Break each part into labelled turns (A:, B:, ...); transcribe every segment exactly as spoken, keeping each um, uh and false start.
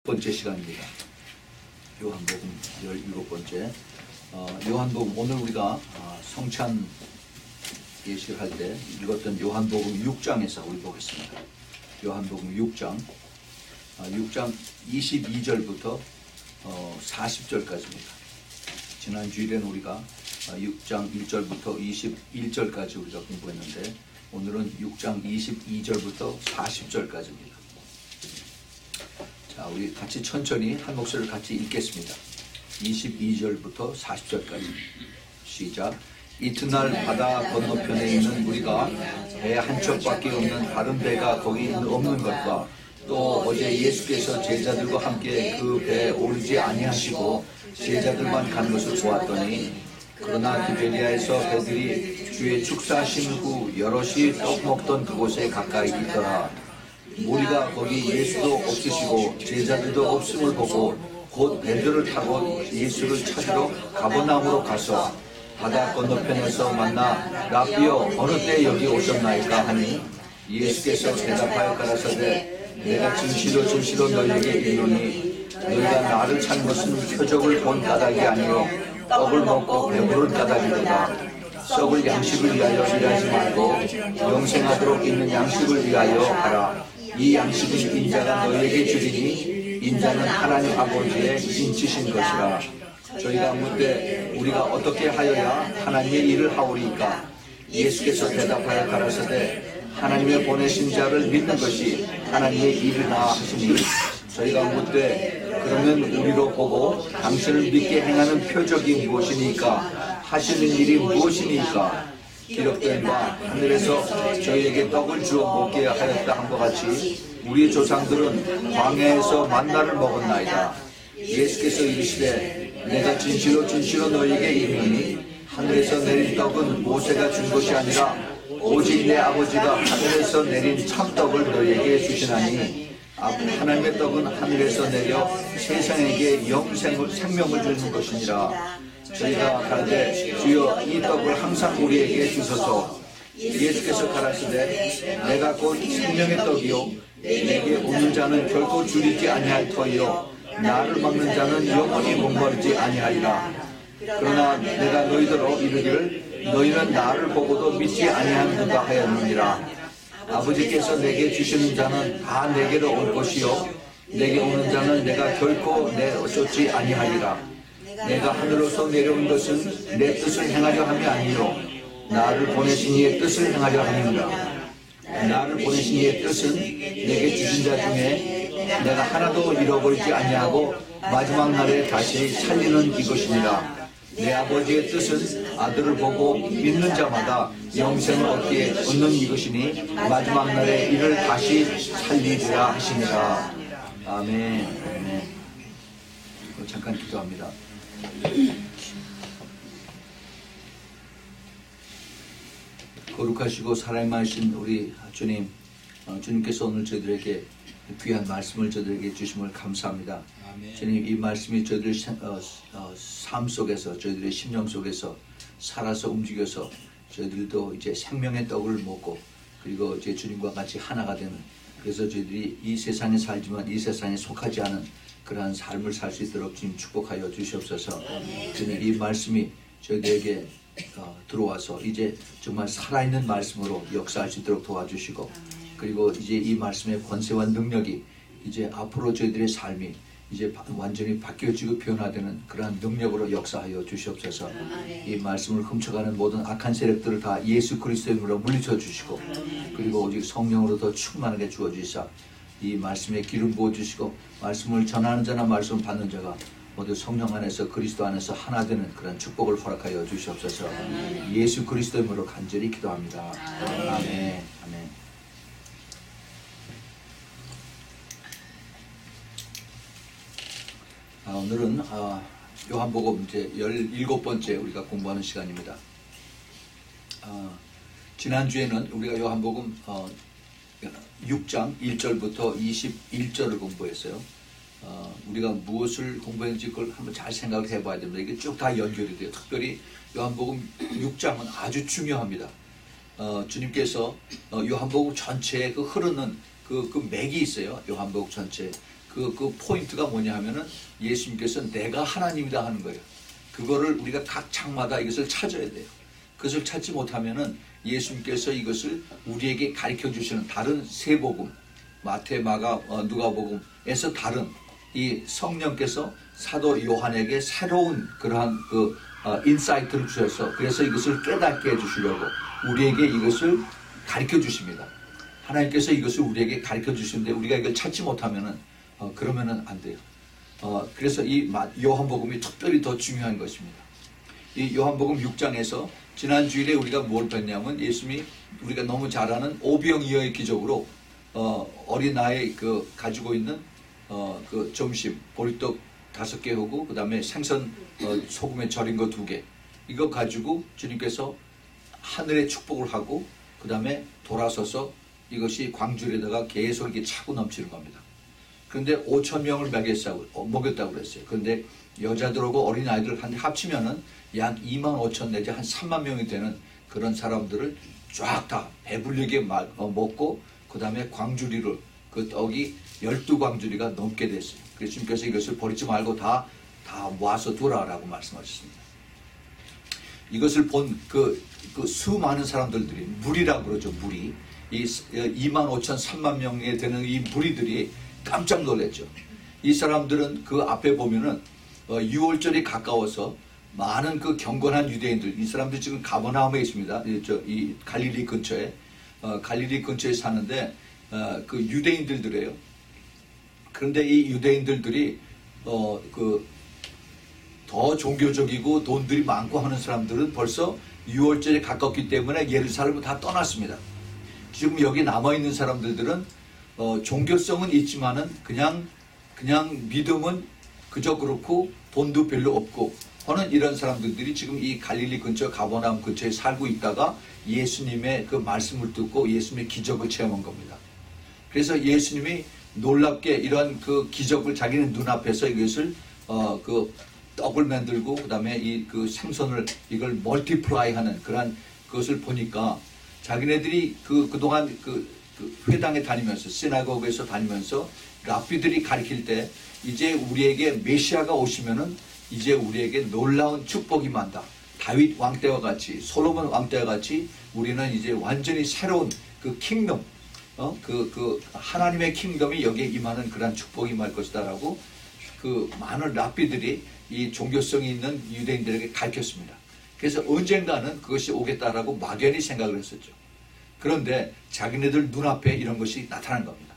A: 번째 시간입니다. 요한복음 열일곱 번째. 어, 요한복음 오늘 우리가 어, 성찬 예식을 할 때 읽었던 요한복음 육 장에서 우리 보겠습니다. 요한복음 육 장, 어, 육 장 이십이 절부터 어, 사십 절까지입니다. 지난 주일에는 우리가 어, 육 장 일 절부터 이십일 절까지 우리가 공부했는데 오늘은 육 장 이십이 절부터 사십 절까지입니다. 자, 우리 같이 천천히 한 목소리를 같이 읽겠습니다. 이십이 절부터 사십 절까지 시작. 이튿날 바다 건너편에 있는 우리가 배 한 척밖에 없는 다른 배가 거기 없는 것과 또 어제 예수께서 제자들과 함께 그 배에 오르지 아니하시고 제자들만 간 것을 보았더니 그러나 디베리아에서 배들이 주의 축사하신 후 여럿이 떡 먹던 그곳에 가까이 있더라. 우리가 거기 예수도 없으시고 제자들도 없음을 보고 곧 배들을 타고 예수를 찾으러 가버나움으로 가서 바다 건너편에서 만나 라비여 어느 때 여기 오셨나이까 하니 예수께서 대답하여 가라사대 내가 진실로 진실로 너희에게 이르노니 너희가 나를 찾는 것은 표적을 본 까닭이 아니요 떡을 먹고 배부른 까닭이로다. 썩을 양식을 위하여 일하지 말고 영생하도록 있는 양식을 위하여 하라. 이 양식은 인자가 너희에게 주리니 인자는 하나님 아버지의 인치신 것이라. 저희가 묻되 우리가 어떻게 하여야 하나님의 일을 하오리이까? 예수께서 대답하여 가라사대 하나님의 보내신 자를 믿는 것이 하나님의 일이라 하시니 저희가 묻되 그러면 우리로 보고 당신을 믿게 행하는 표적이 무엇이니까? 하시는 일이 무엇이니까? 기록된 바 하늘에서 저희에게 떡을 주어 먹게 하였다 한 것 같이 우리 조상들은 광야에서 만나를 먹었나이다. 예수께서 이르시되 내가 진실로 진실로 너희에게 이르노니 하늘에서 내린 떡은 모세가 준 것이 아니라 오직 내 아버지가 하늘에서 내린 참떡을 너희에게 주시나니 하나님의 떡은 하늘에서 내려 세상에게 영생을 생명을 주는 것이니라. 저희가 가라되 주여 이 떡을 항상 우리에게 주소서. 예수께서 가라사대 내가 곧 생명의 떡이요 내게 오는 자는 결코 줄이지 아니할 터이요 나를 막는 자는 영원히 목마르지 아니하리라. 그러나 내가 너희더러 이르기를 너희는 나를 보고도 믿지 아니하는가 하였느니라. 아버지께서 내게 주시는 자는 다 내게로 올 것이요 내게 오는 자는 내가 결코 내쫓지 아니하리라. 내가 하늘로서 내려온 것은 내 뜻을 행하려 함이 아니요 나를 보내신 이의 뜻을 행하려 함이니라. 나를 보내신 이의 뜻은 내게 주신 자 중에 내가 하나도 잃어버리지 아니하고 마지막 날에 다시 살리는 이것이니라. 내 아버지의 뜻은 아들을 보고 믿는 자마다 영생을 얻기에 얻는 이것이니 마지막 날에 이를 다시 살리리라 하시니라. 아멘. 아멘. 잠깐 기도합니다. 거룩하시고 사랑하신 우리 주님, 어, 주님께서 오늘 저희들에게 귀한 말씀을 저희들에게 주심을 감사합니다. 아멘. 주님, 이 말씀이 저희들의 어, 어, 삶 속에서 저희들의 심령 속에서 살아서 움직여서 저희들도 이제 생명의 떡을 먹고 그리고 이제 주님과 같이 하나가 되는, 그래서 저희들이 이 세상에 살지만 이 세상에 속하지 않은 그러한 삶을 살 수 있도록 주님 축복하여 주시옵소서. 주님, 이 말씀이 저희들에게 어, 들어와서 이제 정말 살아있는 말씀으로 역사할 수 있도록 도와주시고 그리고 이제 이 말씀의 권세와 능력이 이제 앞으로 저희들의 삶이 이제 완전히 바뀌어지고 변화되는 그러한 능력으로 역사하여 주시옵소서. 이 말씀을 훔쳐가는 모든 악한 세력들을 다 예수 그리스도의 이름으로 물리쳐 주시고 그리고 오직 성령으로 더 충만하게 주어주시사 이 말씀에 기름 부어주시고 말씀을 전하는 자나 말씀을 받는 자가 모두 성령 안에서 그리스도 안에서 하나 되는 그런 축복을 허락하여 주시옵소서. 아멘. 예수 그리스도의 이름으로 간절히 기도합니다. 아멘. 아멘. 아멘. 아, 오늘은 아, 요한복음 이제 열일곱 번째 우리가 공부하는 시간입니다. 아, 지난주에는 우리가 요한복음 어, 육 장 일 절부터 이십일 절을 공부했어요. 어, 우리가 무엇을 공부했는지 그걸 한번 잘 생각을 해봐야 됩니다. 이게 쭉 다 연결이 돼요. 특별히 요한복음 육 장은 아주 중요합니다. 어, 주님께서 어, 요한복음 전체에 그 흐르는 그, 그 맥이 있어요. 요한복음 전체에. 그, 그 포인트가 뭐냐 하면은 예수님께서 내가 하나님이다 하는 거예요. 그거를 우리가 각 장마다 이것을 찾아야 돼요. 그것을 찾지 못하면은 예수님께서 이것을 우리에게 가르쳐 주시는 다른 세 복음, 마태, 마가, 어, 누가복음에서 다른 이 성령께서 사도 요한에게 새로운 그러한 그 어, 인사이트를 주셔서 그래서 이것을 깨닫게 해주시려고 우리에게 이것을 가르쳐 주십니다. 하나님께서 이것을 우리에게 가르쳐 주시는데 우리가 이걸 찾지 못하면은 어, 그러면은 안 돼요. 어, 그래서 이 요한복음이 특별히 더 중요한 것입니다. 이 요한복음 육 장에서 지난 주일에 우리가 뭘 뵀냐면 예수님이 우리가 너무 잘 아는 오병이어의 기적으로 어, 어린아이 그 가지고 있는 어, 그 점심 보리떡 다섯 개 하고 그 다음에 생선 어, 소금에 절인 거 두 개 이거 가지고 주님께서 하늘의 축복을 하고 그 다음에 돌아서서 이것이 광줄에다가 계속 이렇게 차고 넘치는 겁니다. 그런데 오천 명을 먹였다고, 어, 먹였다고 그랬어요. 그런데 여자들하고 어린아이들 한 합치면은 약 이만 오천 내지 한 삼만 명이 되는 그런 사람들을 쫙 다 배불리게 마, 어, 먹고 그 다음에 광주리를 그 떡이 열두 광주리가 넘게 됐어요. 그래서 주님께서 이것을 버리지 말고 다, 다 모아서 두라라고 말씀하셨습니다. 이것을 본 그, 그 수많은 사람들들이 무리라고 그러죠. 무리. 이 이만 오천, 삼만 명에 되는 이 무리들이 깜짝 놀랐죠. 이 사람들은 그 앞에 보면은 어, 유월절이 가까워서 많은 그 경건한 유대인들, 이 사람들 지금 가버나움에 있습니다. 이, 저, 이 갈릴리 근처에 어, 갈릴리 근처에 사는데 어, 그 유대인들들이에요. 그런데 이 유대인들들이 어, 그 더 종교적이고 돈들이 많고 하는 사람들은 벌써 유월절에 가깝기 때문에 예루살렘을 다 떠났습니다. 지금 여기 남아있는 사람들은 어, 종교성은 있지만은 그냥 그냥 믿음은 그저 그렇고 돈도 별로 없고 하는 이런 사람들이 지금 이 갈릴리 근처 가버나움 근처에 살고 있다가 예수님의 그 말씀을 듣고 예수님의 기적을 체험한 겁니다. 그래서 예수님이 놀랍게 이런 그 기적을 자기는 눈앞에서 이것을 어, 그 떡을 만들고 그 다음에 이 그 생선을 이걸 멀티플라이하는 그런 것을 보니까 자기네들이 그 그동안 그, 그 회당에 다니면서 시나고그에서 다니면서 랍비들이 가르칠 때 이제 우리에게 메시아가 오시면은 이제 우리에게 놀라운 축복이 많다. 다윗 왕 때와 같이 솔로몬 왕 때와 같이 우리는 이제 완전히 새로운 그 킹덤, 어? 그, 그 하나님의 킹덤이 여기에 임하는 그런 축복이 말 것이다라고 그 많은 랍비들이 이 종교성이 있는 유대인들에게 가르쳤습니다. 그래서 언젠가는 그것이 오겠다라고 막연히 생각을 했었죠. 그런데 자기네들 눈앞에 이런 것이 나타난 겁니다.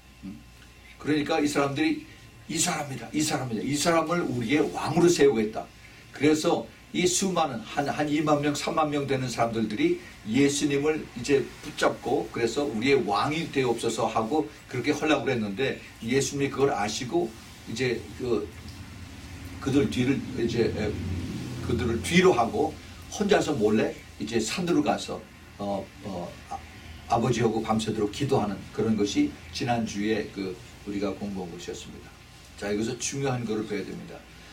A: 그러니까 이 사람들이 이 사람이다, 이 사람이다, 이 사람을 우리의 왕으로 세우겠다. 그래서 이 수많은 한, 한 이만 명, 삼만 명 되는 사람들이 예수님을 이제 붙잡고 그래서 우리의 왕이 되옵소서 하고 그렇게 하려고 그랬는데 예수님이 그걸 아시고 이제 그 그들 뒤를 이제 그들을 뒤로 하고 혼자서 몰래 이제 산으로 가서 어, 어, 아, 아버지하고 밤새도록 기도하는 그런 것이 지난주에 그 우리가 공부한 것이었습니다. 자, 여기서 중요한 것을 배워야 됩니다.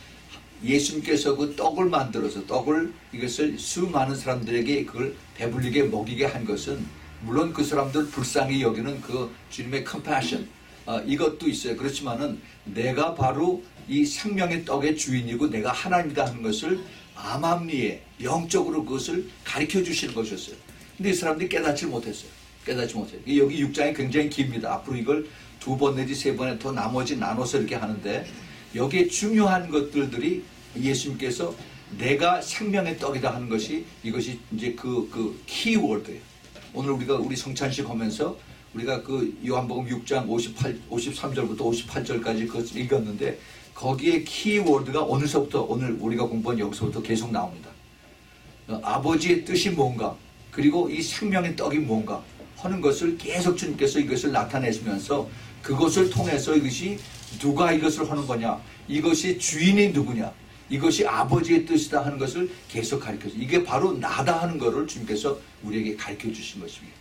A: 예수님께서 그 떡을 만들어서 떡을 이것을 수많은 사람들에게 그걸 배불리게 먹이게 한 것은 물론 그 사람들 불쌍히 여기는 그 주님의 컴패션 어, 이것도 있어요. 그렇지만은 내가 바로 이 생명의 떡의 주인이고 내가 하나님이다 하는 것을 암암리에 영적으로 그것을 가르쳐 주시는 것이었어요. 근데 이 사람들이 깨닫지 못했어요. 깨닫지 못해요. 여기 육 장이 굉장히 깁니다. 앞으로 이걸 두 번 내지 세 번에 더 나머지 나눠서 이렇게 하는데 여기에 중요한 것들들이 예수님께서 내가 생명의 떡이다 하는 것이 이것이 이제 그, 그 키워드예요. 오늘 우리가 우리 성찬식 하면서 우리가 그 요한복음 육 장 오십팔, 오십삼 절부터 오십팔 절까지 그것을 읽었는데 거기에 키워드가 오늘서부터 오늘 우리가 공부한 여기서부터 계속 나옵니다. 어, 아버지의 뜻이 뭔가 그리고 이 생명의 떡이 뭔가 하는 것을 계속 주님께서 이것을 나타내시면서 그것을 통해서 이것이 누가 이것을 하는 거냐 이것이 주인이 누구냐 이것이 아버지의 뜻이다 하는 것을 계속 가르쳐서 이게 바로 나다 하는 것을 주님께서 우리에게 가르쳐 주신 것입니다.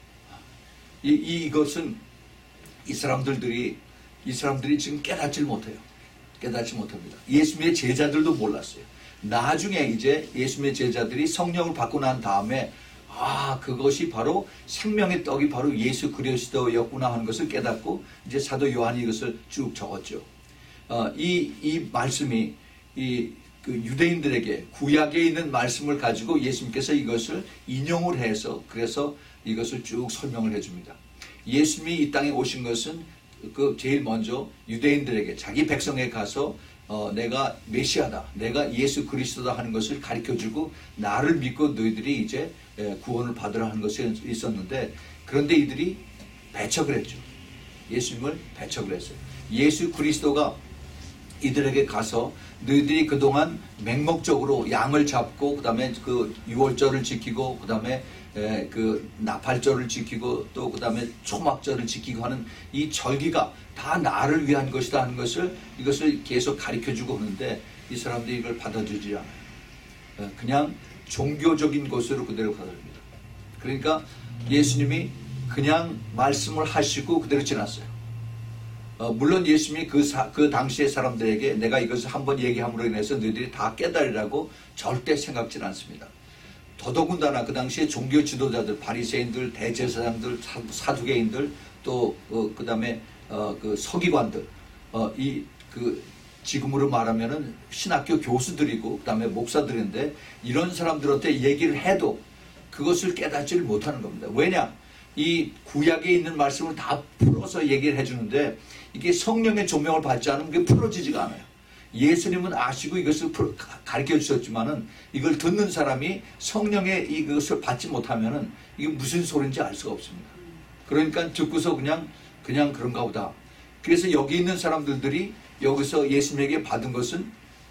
A: 이, 이, 이것은 이 사람들이 이 사람들이 지금 깨닫지 못해요. 깨닫지 못합니다. 예수님의 제자들도 몰랐어요. 나중에 이제 예수님의 제자들이 성령을 받고 난 다음에 아, 그것이 바로 생명의 떡이 바로 예수 그리스도였구나 하는 것을 깨닫고 이제 사도 요한이 이것을 쭉 적었죠. 어, 이, 이 말씀이 이 그 유대인들에게 구약에 있는 말씀을 가지고 예수님께서 이것을 인용을 해서 그래서 이것을 쭉 설명을 해줍니다. 예수님이 이 땅에 오신 것은 그 제일 먼저 유대인들에게 자기 백성에 가서 어, 내가 메시아다, 내가 예수 그리스도다 하는 것을 가르쳐주고 나를 믿고 너희들이 이제 구원을 받으라 하는 것이 있었는데, 그런데 이들이 배척을 했죠. 예수님을 배척을 했어요. 예수 그리스도가 이들에게 가서 너희들이 그동안 맹목적으로 양을 잡고 그 다음에 그 유월절을 지키고 그 다음에 그 나팔절을 지키고 또 그 다음에 초막절을 지키고 하는 이 절기가 다 나를 위한 것이다 하는 것을 이것을 계속 가르쳐주고 하는데 이 사람들이 이걸 받아주지 않아요. 그냥 종교적인 것으로 그대로 받아줍니다. 그러니까 예수님이 그냥 말씀을 하시고 그대로 지났어요. 어, 물론 예수님이 그, 사, 그 당시의 사람들에게 내가 이것을 한번 얘기함으로 인해서 너희들이 다 깨달으라고 절대 생각지는 않습니다. 더더군다나 그 당시에 종교 지도자들, 바리새인들, 대제사장들, 사두개인들, 또 그 어, 다음에 어, 그 서기관들, 어, 이 그 지금으로 말하면은 신학교 교수들이고 그 다음에 목사들인데 이런 사람들한테 얘기를 해도 그것을 깨닫지를 못하는 겁니다. 왜냐? 이 구약에 있는 말씀을 다 풀어서 얘기를 해주는데 이게 성령의 조명을 받지 않으면 그게 풀어지지가 않아요. 예수님은 아시고 이것을 가르쳐 주셨지만은 이걸 듣는 사람이 성령의 이것을 받지 못하면은 이게 무슨 소리인지 알 수가 없습니다. 그러니까 듣고서 그냥 그냥 그런가 보다. 그래서 여기 있는 사람들이 여기서 예수님에게 받은 것은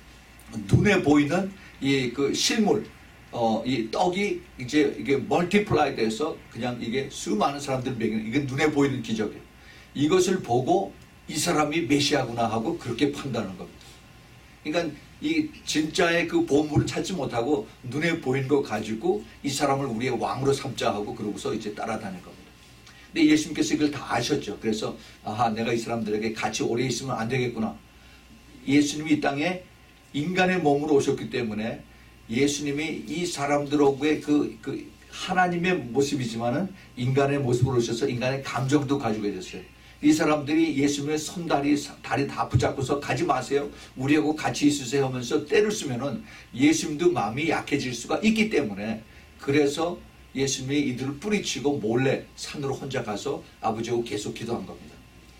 A: 눈에 보이는 이 그 실물, 어, 이 떡이 이제 이게 멀티플라이 돼서 그냥 이게 수많은 사람들 먹이는 이게 눈에 보이는 기적이에요. 이것을 보고 이 사람이 메시아구나 하고 그렇게 판단하는 겁니다. 그러니까 이 진짜의 그 보물을 찾지 못하고 눈에 보이는 거 가지고 이 사람을 우리의 왕으로 삼자 하고 그러고서 이제 따라다닐 겁니다. 근데 예수님께서 이걸 다 아셨죠. 그래서 아하, 내가 이 사람들에게 같이 오래 있으면 안 되겠구나. 예수님이 이 땅에 인간의 몸으로 오셨기 때문에 예수님이 이 사람들하고의 그, 그 하나님의 모습이지만은 인간의 모습으로 오셔서 인간의 감정도 가지고 계셨어요. 이 사람들이 예수님의 손다리, 다리 다 붙잡고서 가지 마세요. 우리하고 같이 있으세요 하면서 때를 쓰면은 예수님도 마음이 약해질 수가 있기 때문에 그래서 예수님이 이들을 뿌리치고 몰래 산으로 혼자 가서 아버지하고 계속 기도한 겁니다.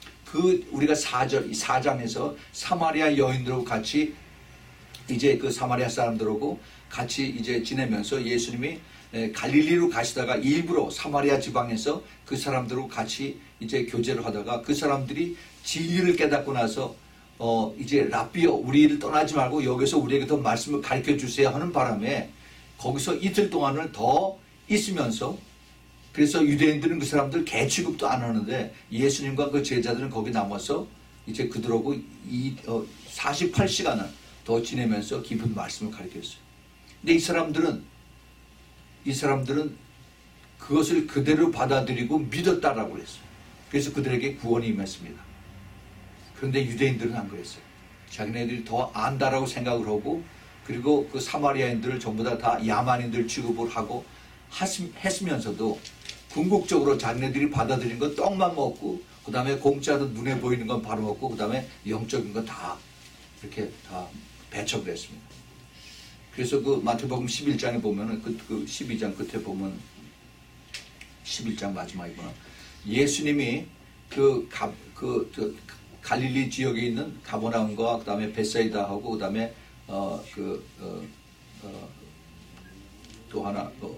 A: 그 우리가 사 절, 사 장에서 사마리아 여인들하고 같이 이제 그 사마리아 사람들하고 같이 이제 지내면서 예수님이 갈릴리로 가시다가 일부러 사마리아 지방에서 그 사람들하고 같이 이제 교제를 하다가 그 사람들이 진리를 깨닫고 나서 어 이제 랍비여 우리를 떠나지 말고 여기서 우리에게 더 말씀을 가르쳐 주세요 하는 바람에 거기서 이틀 동안을 더 있으면서 그래서 유대인들은 그 사람들 개 취급도 안 하는데 예수님과 그 제자들은 거기 남아서 이제 그들하고 이 어, 사십팔 시간을 더 지내면서 깊은 말씀을 가르쳤어요. 근데 이 사람들은 이 사람들은 그것을 그대로 받아들이고 믿었다라고 했어요. 그래서 그들에게 구원이 임했습니다. 그런데 유대인들은 안 그랬어요. 자기네들이 더 안다라고 생각을 하고 그리고 그 사마리아인들을 전부 다, 다 야만인들 취급을 하고 했으면서도 궁극적으로 자기네들이 받아들인 건 떡만 먹고 그 다음에 공짜로 눈에 보이는 건 바로 먹고 그 다음에 영적인 건 다 이렇게 다 배척을 했습니다. 그래서 그 마태복음 십일 장에 보면은 그, 그 십이 장 끝에 보면 십일 장 마지막이구나. 예수님이 그, 가, 그, 그 갈릴리 지역에 있는 가버나움과 그 다음에 베사이다하고 그 다음에 어, 그, 어, 어, 또 하나 어,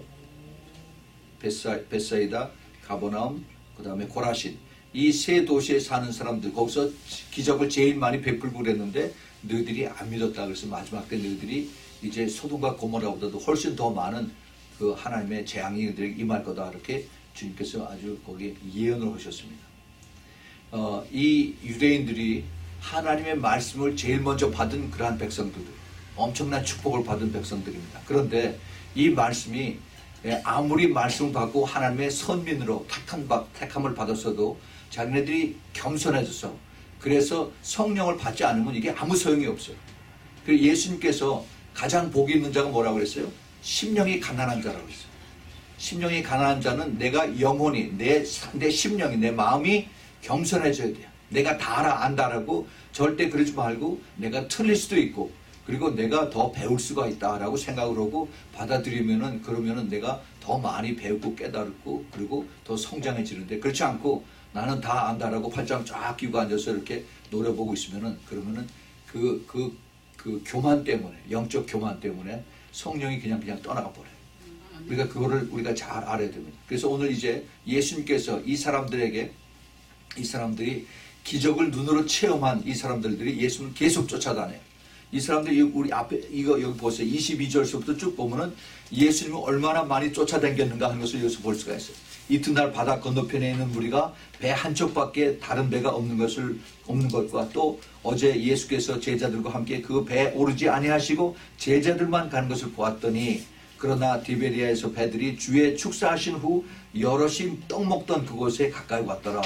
A: 베사, 베사이다, 가버나움, 그 다음에 고라신 이 세 도시에 사는 사람들 거기서 기적을 제일 많이 베풀고 그랬는데 너희들이 안 믿었다. 그래서 마지막 때 너희들이 이제 소돔과 고모라보다도 훨씬 더 많은 그 하나님의 재앙이 그들에게 임할 거다. 이렇게 주님께서 아주 거기에 예언을 하셨습니다. 어, 이 유대인들이 하나님의 말씀을 제일 먼저 받은 그러한 백성들, 엄청난 축복을 받은 백성들입니다. 그런데 이 말씀이 아무리 말씀을 받고 하나님의 선민으로 택한, 택함을 받았어도 자기네들이 겸손해져서 그래서 성령을 받지 않으면 이게 아무 소용이 없어요. 그래서 예수님께서 가장 복이 있는 자가 뭐라고 그랬어요? 심령이 가난한 자라고 했어요. 심령이 가난한 자는 내가 영혼이 내, 내 심령이 내 마음이 겸손해져야 돼요. 내가 다 알아 안다라고 절대 그러지 말고 내가 틀릴 수도 있고 그리고 내가 더 배울 수가 있다라고 생각을 하고 받아들이면은 그러면은 내가 더 많이 배우고 깨달고 그리고 더 성장해지는데 그렇지 않고 나는 다 안다라고 팔짱 쫙 끼고 앉아서 이렇게 노려보고 있으면은 그러면은 그, 그, 그 교만 때문에 영적 교만 때문에 성령이 그냥 그냥 떠나가 버려요. 우리가 그거를 우리가 잘 알아야 됩니다. 그래서 오늘 이제 예수님께서 이 사람들에게 이 사람들이 기적을 눈으로 체험한 이 사람들이 예수님을 계속 쫓아다녀요. 이 사람들이 우리 앞에 이거 여기 보세요. 이십이 절서부터 쭉 보면은 예수님을 얼마나 많이 쫓아다녔는가 하는 것을 여기서 볼 수가 있어요. 이튿날 바다 건너편에 있는 무리가 배 한쪽밖에 다른 배가 없는 것을 없는 것과 또 어제 예수께서 제자들과 함께 그 배에 오르지 아니하시고 제자들만 가는 것을 보았더니 그러나 디베리아에서 배들이 주의 축사하신 후 여럿이 떡 먹던 그곳에 가까이 왔더라.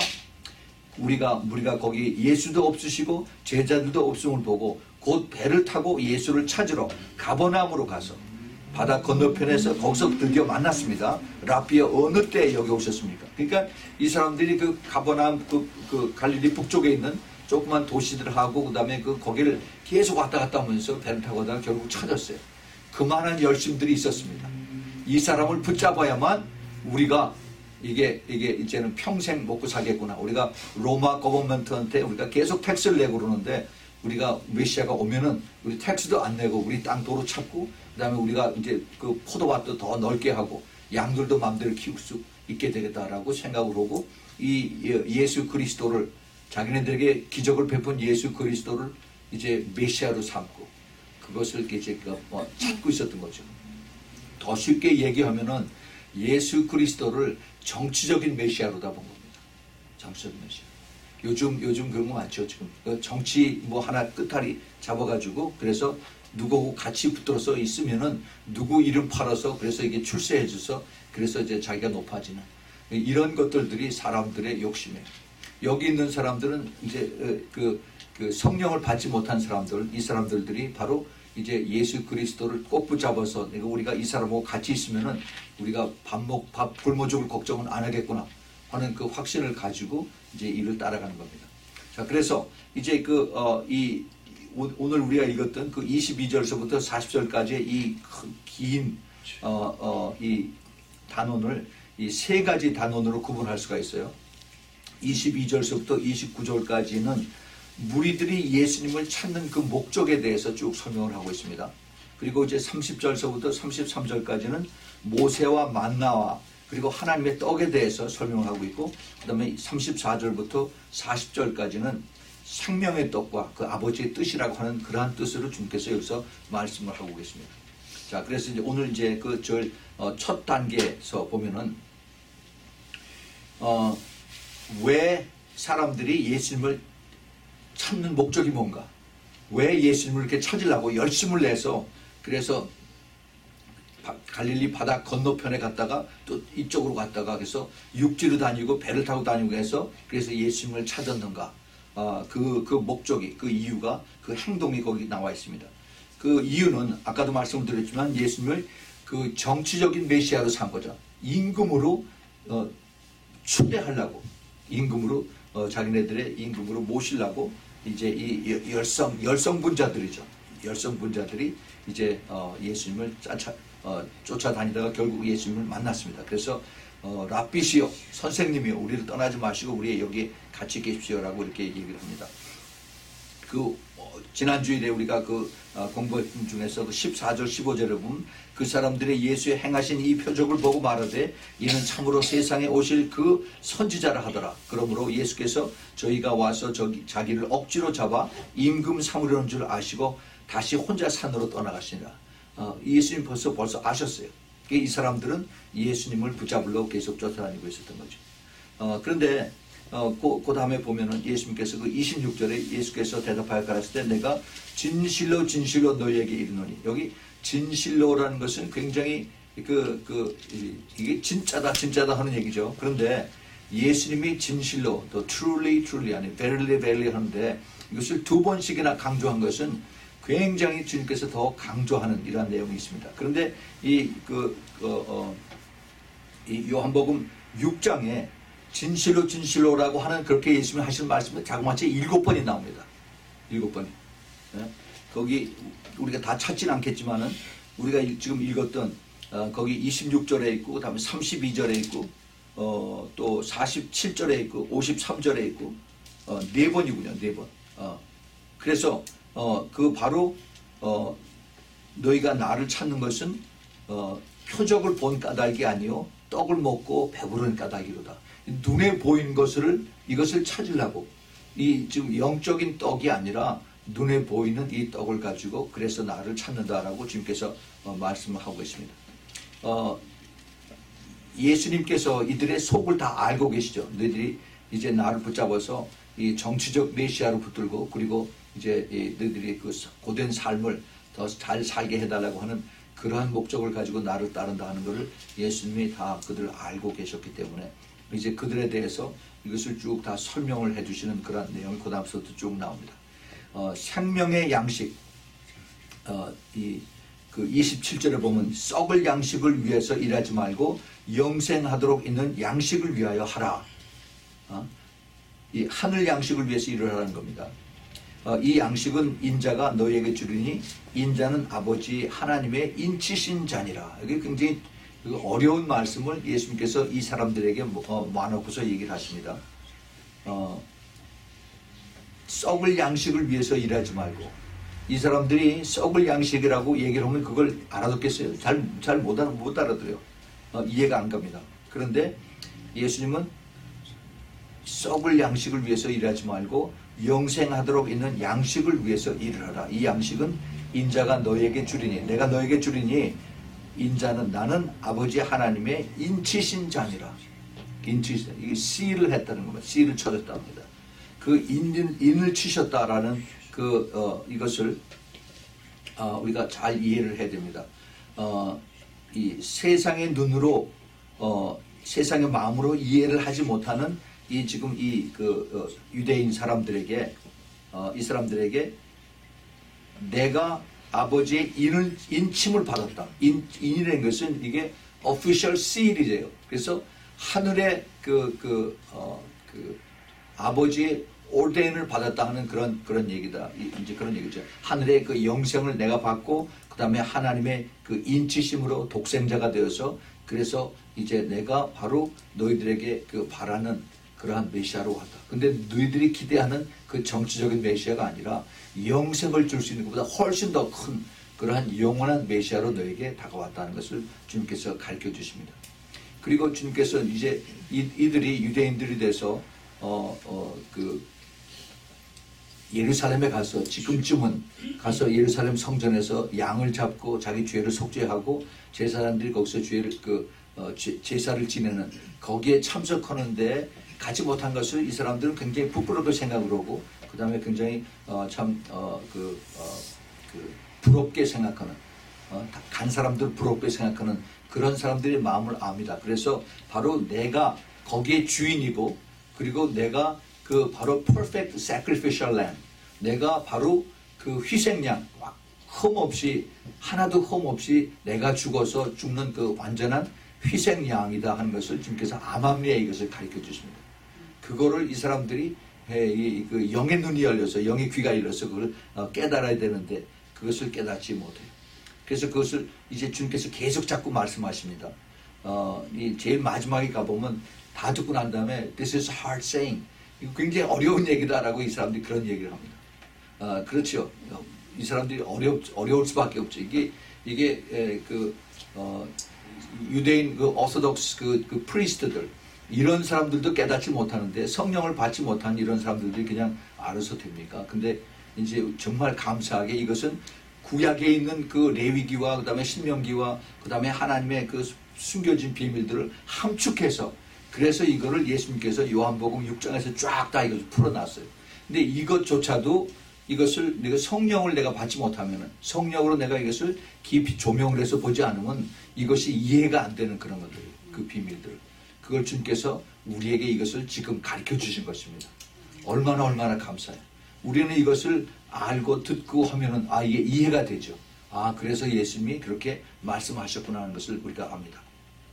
A: 우리가 우리가 거기 예수도 없으시고 제자들도 없음을 보고 곧 배를 타고 예수를 찾으러 가버나움으로 가서 바다 건너편에서 거기서 드디어 만났습니다. 라비아 어느 때 여기 오셨습니까? 그러니까 이 사람들이 그 가버나움 그, 그 갈릴리 북쪽에 있는 조그만 도시들하고 그 다음에 그 거기를 계속 왔다 갔다 하면서 배를 타고 가다가 결국 찾았어요. 그만한 열심들이 있었습니다. 이 사람을 붙잡아야만 우리가 이게 이게 이제는 평생 먹고 살겠구나. 우리가 로마 거버먼트한테 우리가 계속 텍스를 내고 그러는데 우리가 메시아가 오면은 우리 텍스도 안 내고 우리 땅 도로 찾고 그다음에 우리가 이제 그 포도밭도 더 넓게 하고 양들도 마음대로 키울 수 있게 되겠다라고 생각을 하고 이 예수 그리스도를 자기네들에게 기적을 베푼 예수 그리스도를 이제 메시아로 삼고 그것을 이제 뭐 찾고 있었던 거죠. 더 쉽게 얘기하면은 예수 그리스도를 정치적인 메시아로다 본 겁니다. 정치적인 메시아. 요즘 요즘 그런 거 많죠. 지금 정치 뭐 하나 끝다리 잡아가지고 그래서 누구하고 같이 붙들어서 있으면은 누구 이름 팔아서 그래서 이게 출세해줘서 그래서 이제 자기가 높아지는 이런 것들들이 사람들의 욕심이에요. 여기 있는 사람들은 이제 그, 그 성령을 받지 못한 사람들, 이 사람들들이 바로 이제 예수 그리스도를 꼭 붙잡아서 내가 우리가 이 사람하고 같이 있으면은 우리가 밥 먹, 밥 굶어 죽을 걱정은 안 하겠구나 하는 그 확신을 가지고 이제 이를 따라가는 겁니다. 자, 그래서 이제 그, 어, 이, 오늘 우리가 읽었던 그 이십이 절서부터 사십 절까지의 이 긴, 어, 어, 이 단원을 이 세 가지 단원으로 구분할 수가 있어요. 이십이 절서부터 이십구 절까지는 무리들이 예수님을 찾는 그 목적에 대해서 쭉 설명을 하고 있습니다. 그리고 이제 삼십 절서부터 삼십삼 절까지는 모세와 만나와 그리고 하나님의 떡에 대해서 설명을 하고 있고 그 다음에 삼십사 절부터 사십 절까지는 생명의 떡과 그 아버지의 뜻이라고 하는 그러한 뜻으로 주님께서 여기서 말씀을 하고 계십니다. 자, 그래서 이제 오늘 이제 그 절 첫 어, 단계에서 보면은 어, 왜 사람들이 예수님을 찾는 목적이 뭔가? 왜 예수님을 이렇게 찾으려고 열심을 내서 그래서 갈릴리 바다 건너편에 갔다가 또 이쪽으로 갔다가 그래서 육지로 다니고 배를 타고 다니고 해서 그래서 예수님을 찾았는가? 아, 그, 그 목적이, 그 이유가, 그 행동이 거기 나와 있습니다. 그 이유는 아까도 말씀을 드렸지만 예수님을 그 정치적인 메시아로 삼 거죠. 임금으로 어, 추대하려고, 임금으로 어, 자기네들의 임금으로 모시려고 이제 이 열성 열성분자들이죠. 열성분자들이 이제 어, 예수님을 쫓아, 어, 쫓아다니다가 결국 예수님을 만났습니다. 그래서 어, 랍비시여 선생님이여 우리를 떠나지 마시고 우리 여기 같이 계십시오라고 이렇게 얘기를 합니다. 그 어, 지난 주일에 우리가 그 어, 공부했던 중에서 그 십사 절 십오 절에 보면 그 사람들의 예수의 행하신 이 표적을 보고 말하되 이는 참으로 세상에 오실 그 선지자라 하더라. 그러므로 예수께서 저희가 와서 저기, 자기를 억지로 잡아 임금 삼으려는 줄 아시고 다시 혼자 산으로 떠나가시니라. 어, 예수님 벌써 벌써 아셨어요. 이 사람들은 예수님을 붙잡으려고 계속 쫓아다니고 있었던 거죠. 어, 그런데 어, 그, 그 다음에 보면은 예수님께서 그 이십육 절에 예수께서 대답하여 가라사대 때 내가 진실로 진실로 너희에게 이르노니 여기 진실로라는 것은 굉장히 그, 그, 이게 진짜다 진짜다 하는 얘기죠. 그런데 예수님이 진실로 또 truly truly 아니 verily verily 하는데 이것을 두 번씩이나 강조한 것은 굉장히 주님께서 더 강조하는 이러한 내용이 있습니다. 그런데 이 그 그, 어, 이 요한복음 육 장에 진실로 진실로라고 하는 그렇게 예수님이 하시는 말씀이 자그마치 일곱 번이 나옵니다. 일곱 번이. 예? 거기 우리가 다 찾진 않겠지만은 우리가 지금 읽었던 어, 거기 이십육 절에 있고 그다음에 삼십이 절에 있고 어, 또 사십칠 절에 있고 오십삼 절에 있고 어, 네 번이군요. 네 번. 어, 그래서 어, 그 바로 어, 너희가 나를 찾는 것은 어, 표적을 본 까닭이 아니요 떡을 먹고 배부른 까닭이로다. 눈에 보이는 것을 이것을 찾으려고 이 지금 영적인 떡이 아니라 눈에 보이는 이 떡을 가지고 그래서 나를 찾는다라고 주님께서 어, 말씀을 하고 있습니다. 어, 예수님께서 이들의 속을 다 알고 계시죠. 너희들이 이제 나를 붙잡아서 이 정치적 메시아로 붙들고 그리고 이제 이 너희들이 그 고된 삶을 더 잘 살게 해달라고 하는 그러한 목적을 가지고 나를 따른다 하는 것을 예수님이 다 그들을 알고 계셨기 때문에 이제 그들에 대해서 이것을 쭉 다 설명을 해주시는 그런 내용이 그 다음부터 쭉 나옵니다. 어, 생명의 양식, 어, 이, 그 이십칠 절에 보면 썩을 양식을 위해서 일하지 말고 영생하도록 있는 양식을 위하여 하라. 어? 이 하늘 양식을 위해서 일을 하라는 겁니다. 어, 이 양식은 인자가 너희에게 주리니 인자는 아버지 하나님의 인치신 자니라. 이게 굉장히 어려운 말씀을 예수님께서 이 사람들에게 모아놓고서 얘기를 하십니다. 어, 썩을 양식을 위해서 일하지 말고 이 사람들이 썩을 양식이라고 얘기를 하면 그걸 알아듣겠어요? 잘, 잘 못 알아, 못 알아들어요. 어, 이해가 안 갑니다. 그런데 예수님은 썩을 양식을 위해서 일하지 말고 영생하도록 있는 양식을 위해서 일을 하라. 이 양식은 인자가 너에게 주리니 내가 너에게 주리니 인자는 나는 아버지 하나님의 인치신 자니라. 인치신 이게 씨를 했다는 겁니다. 씨를 쳐줬다 합니다. 그 인, 인을 치셨다라는 그 어, 이것을 어, 우리가 잘 이해를 해야 됩니다. 어, 이 세상의 눈으로 어, 세상의 마음으로 이해를 하지 못하는 이 지금 이 그 어, 유대인 사람들에게 어, 이 사람들에게 내가 아버지의 인을, 인침을 받았다. 인, 인이라는 것은 이게 official seal이래요. 그래서 하늘의 그, 그, 어, 그 아버지의 ordain을 받았다 하는 그런, 그런 얘기다. 이제 그런 얘기죠. 하늘의 그 영생을 내가 받고, 그 다음에 하나님의 그 인치심으로 독생자가 되어서, 그래서 이제 내가 바로 너희들에게 그 바라는 그러한 메시아로 왔다. 근데 너희들이 기대하는 그 정치적인 메시아가 아니라 영생을 줄 수 있는 것보다 훨씬 더 큰 그러한 영원한 메시아로 너에게 다가왔다는 것을 주님께서 가르쳐 주십니다. 그리고 주님께서 이제 이, 이들이 유대인들이 돼서 어, 어, 그 예루살렘에 가서 지금쯤은 가서 예루살렘 성전에서 양을 잡고 자기 죄를 속죄하고 제사장들이 거기서 죄를 그 어, 제, 제사를 지내는 거기에 참석하는데 가지 못한 것을 이 사람들은 굉장히 부끄럽게 생각을 하고 그 다음에 굉장히 어, 참 어, 그, 어, 그 부럽게 생각하는 어, 간 사람들 부럽게 생각하는 그런 사람들의 마음을 압니다. 그래서 바로 내가 거기에 주인이고 그리고 내가 그 바로 perfect sacrificial lamb 내가 바로 그 희생양 흠 없이 하나도 흠 없이 내가 죽어서 죽는 그 완전한 희생양이다 하는 것을 주님께서 암암리에 이것을 가르쳐 주십니다. 그거를 이 사람들이 이, 그 영의 눈이 열려서 영의 귀가 열려서 그걸 깨달아야 되는데 그것을 깨닫지 못해요. 그래서 그것을 이제 주님께서 계속 자꾸 말씀하십니다. 어, 이 제일 마지막에 가보면 다 듣고 난 다음에 This is hard saying. 이거 굉장히 어려운 얘기다라고 이 사람들이 그런 얘기를 합니다. 어, 그렇죠. 이 사람들이 어려 어려울 수밖에 없죠. 이게 이게 에, 그 어, 유대인 그 오소독스 그, 그 프리스트들 이런 사람들도 깨닫지 못하는데 성령을 받지 못한 이런 사람들이 그냥 알아서 됩니까? 근데 이제 정말 감사하게 이것은 구약에 있는 그 레위기와 그 다음에 신명기와 그 다음에 하나님의 그 숨겨진 비밀들을 함축해서 그래서 이거를 예수님께서 요한복음 육 장에서 쫙 다 이것을 풀어놨어요. 근데 이것조차도 이것을 내가 성령을 내가 받지 못하면은 성령으로 내가 이것을 깊이 조명을 해서 보지 않으면 이것이 이해가 안 되는 그런 것들, 그 비밀들. 그걸 주님께서 우리에게 이것을 지금 가르쳐 주신 것입니다. 얼마나 얼마나 감사해요. 우리는 이것을 알고 듣고 하면은 아 이게 이해가 되죠. 아 그래서 예수님이 그렇게 말씀하셨구나 하는 것을 우리가 압니다.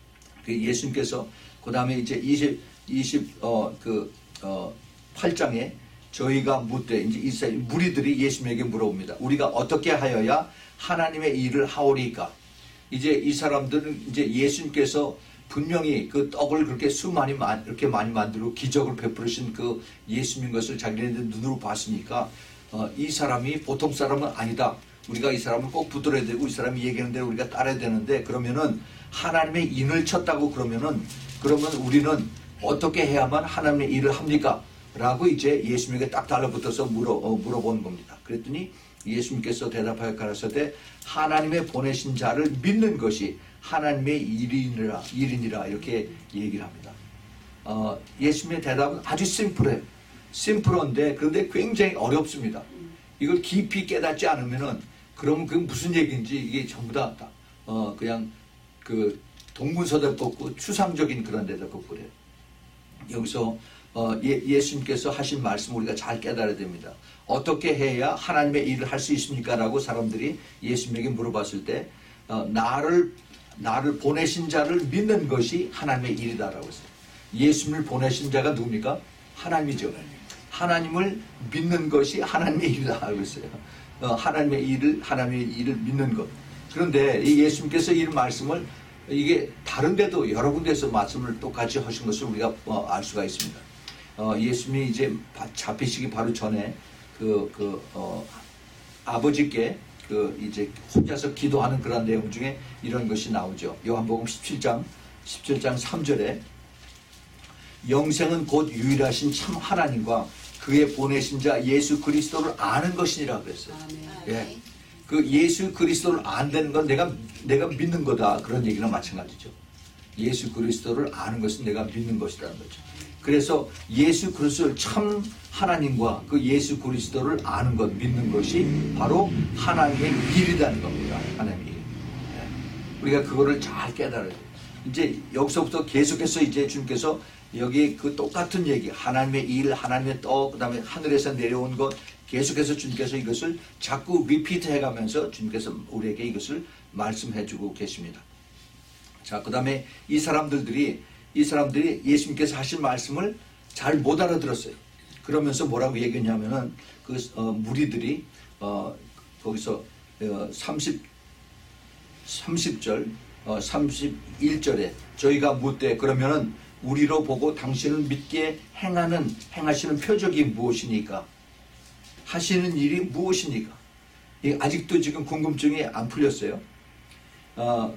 A: 그 예수님께서 그 다음에 이제 이십, 이십, 어, 그, 어, 팔 장에 저희가 묻되, 이제 이스라엘 무리들이 예수님에게 물어봅니다. 우리가 어떻게 하여야 하나님의 일을 하오리까? 이제 이 사람들은 이제 예수님께서 분명히 그 떡을 그렇게 수많이 이렇게 많이 만들고 기적을 베푸신 그 예수님 것을 자기네들 눈으로 봤으니까 어, 이 사람이 보통 사람은 아니다. 우리가 이 사람을 꼭 붙들어야 되고 이 사람이 얘기하는 대로 우리가 따라야 되는데 그러면은 하나님의 인을 쳤다고 그러면은 그러면 우리는 어떻게 해야만 하나님의 일을 합니까? 라고 이제 예수님에게 딱 달라붙어서 물어, 어, 물어보는 겁니다. 그랬더니 예수님께서 대답하여 가라사대 하나님의 보내신 자를 믿는 것이 하나님의 일이니라, 일이니라 이렇게 얘기를 합니다. 어, 예수님의 대답은 아주 심플해요. 심플한데 그런데 굉장히 어렵습니다. 이걸 깊이 깨닫지 않으면은 그러면 그게 무슨 얘기인지 이게 전부 다 어, 그냥 그 동문서답 같고 추상적인 그런 데다 갖고 그래요. 여기서 어, 예, 예수님께서 하신 말씀 우리가 잘 깨달아야 됩니다. 어떻게 해야 하나님의 일을 할 수 있습니까? 라고 사람들이 예수님에게 물어봤을 때 어, 나를 나를 보내신 자를 믿는 것이 하나님의 일이다라고 했어요. 예수님을 보내신 자가 누굽니까? 하나님이죠. 하나님을 믿는 것이 하나님의 일이다 하고 있어요. 어, 하나님의 일을 하나님의 일을 믿는 것. 그런데 이 예수님께서 이 말씀을 이게 다른 데도 여러 군데에서 말씀을 똑같이 하신 것을 우리가 어, 알 수가 있습니다. 어, 예수님이 이제 잡히시기 바로 전에 그, 그, 어, 아버지께 그 이제 혼자서 기도하는 그런 내용 중에 이런 것이 나오죠. 요한복음 십칠 장, 십칠 장 삼 절에 영생은 곧 유일하신 참 하나님과 그의 보내신 자 예수 그리스도를 아는 것이니라 그랬어요. 예. 그 예수 그리스도를 안다는 건 내가, 내가 믿는 거다. 그런 얘기랑 마찬가지죠. 예수 그리스도를 아는 것은 내가 믿는 것이라는 거죠. 그래서 예수 그리스도를 참 하나님과 그 예수 그리스도를 아는 것, 믿는 것이 바로 하나님의 일이라는 겁니다. 하나님의 일. 네. 우리가 그거를 잘 깨달아야 돼요. 이제 여기서부터 계속해서 이제 주님께서 여기 그 똑같은 얘기, 하나님의 일, 하나님의 떡, 그 다음에 하늘에서 내려온 것, 계속해서 주님께서 이것을 자꾸 리피트 해가면서 주님께서 우리에게 이것을 말씀해주고 계십니다. 자, 그 다음에 이 사람들이 이 사람들이 예수님께서 하신 말씀을 잘 못 알아들었어요. 그러면서 뭐라고 얘기했냐면은 그 어, 무리들이 어, 거기서 어, 삼십, 삼십 절, 어, 삼십일 절에 저희가 묻되 그러면은 우리로 보고 당신을 믿게 행하는 행하시는 표적이 무엇이니까? 하시는 일이 무엇이니까? 아직도 지금 궁금증이 안 풀렸어요. 어,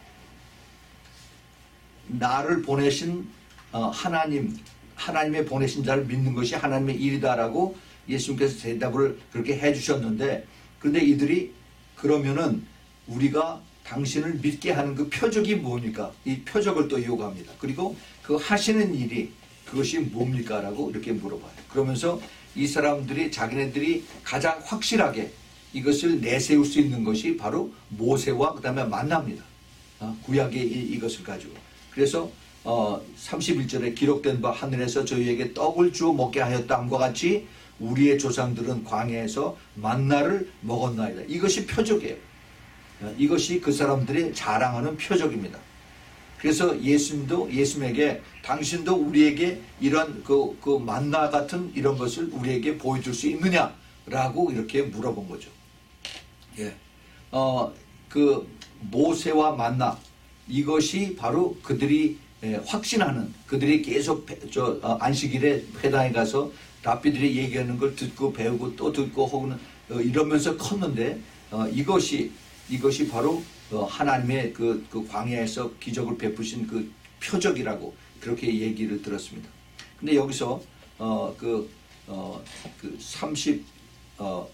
A: 나를 보내신 어, 하나님, 하나님의 보내신 자를 믿는 것이 하나님의 일이다라고 예수님께서 대답을 그렇게 해주셨는데, 그런데 이들이 그러면은 우리가 당신을 믿게 하는 그 표적이 뭡니까? 이 표적을 또 요구합니다. 그리고 그 하시는 일이 그것이 뭡니까? 라고 이렇게 물어봐요. 그러면서 이 사람들이 자기네들이 가장 확실하게 이것을 내세울 수 있는 것이 바로 모세와 그 다음에 만나입니다. 어, 구약의 이, 이것을 가지고. 그래서 어, 삼십일 절에 기록된 바 하늘에서 저희에게 떡을 주어 먹게 하였다함과 같이 우리의 조상들은 광야에서 만나를 먹었나이다. 이것이 표적이에요. 어, 이것이 그 사람들이 자랑하는 표적입니다. 그래서 예수님도 예수님에게 당신도 우리에게 이런 그, 그 만나 같은 이런 것을 우리에게 보여줄 수 있느냐라고 이렇게 물어본 거죠. 예. 어, 그 모세와 만나 이것이 바로 그들이 예, 확신하는 그들이 계속 저 어, 안식일에 회당에 가서 랍비들이 얘기하는 걸 듣고 배우고 또 듣고 혹은 어, 이러면서 컸는데 어, 이것이 이것이 바로 어, 하나님의 그, 그 광야에서 기적을 베푸신 그 표적이라고 그렇게 얘기를 들었습니다. 근데 여기서 어, 그, 어, 그 삼십 어,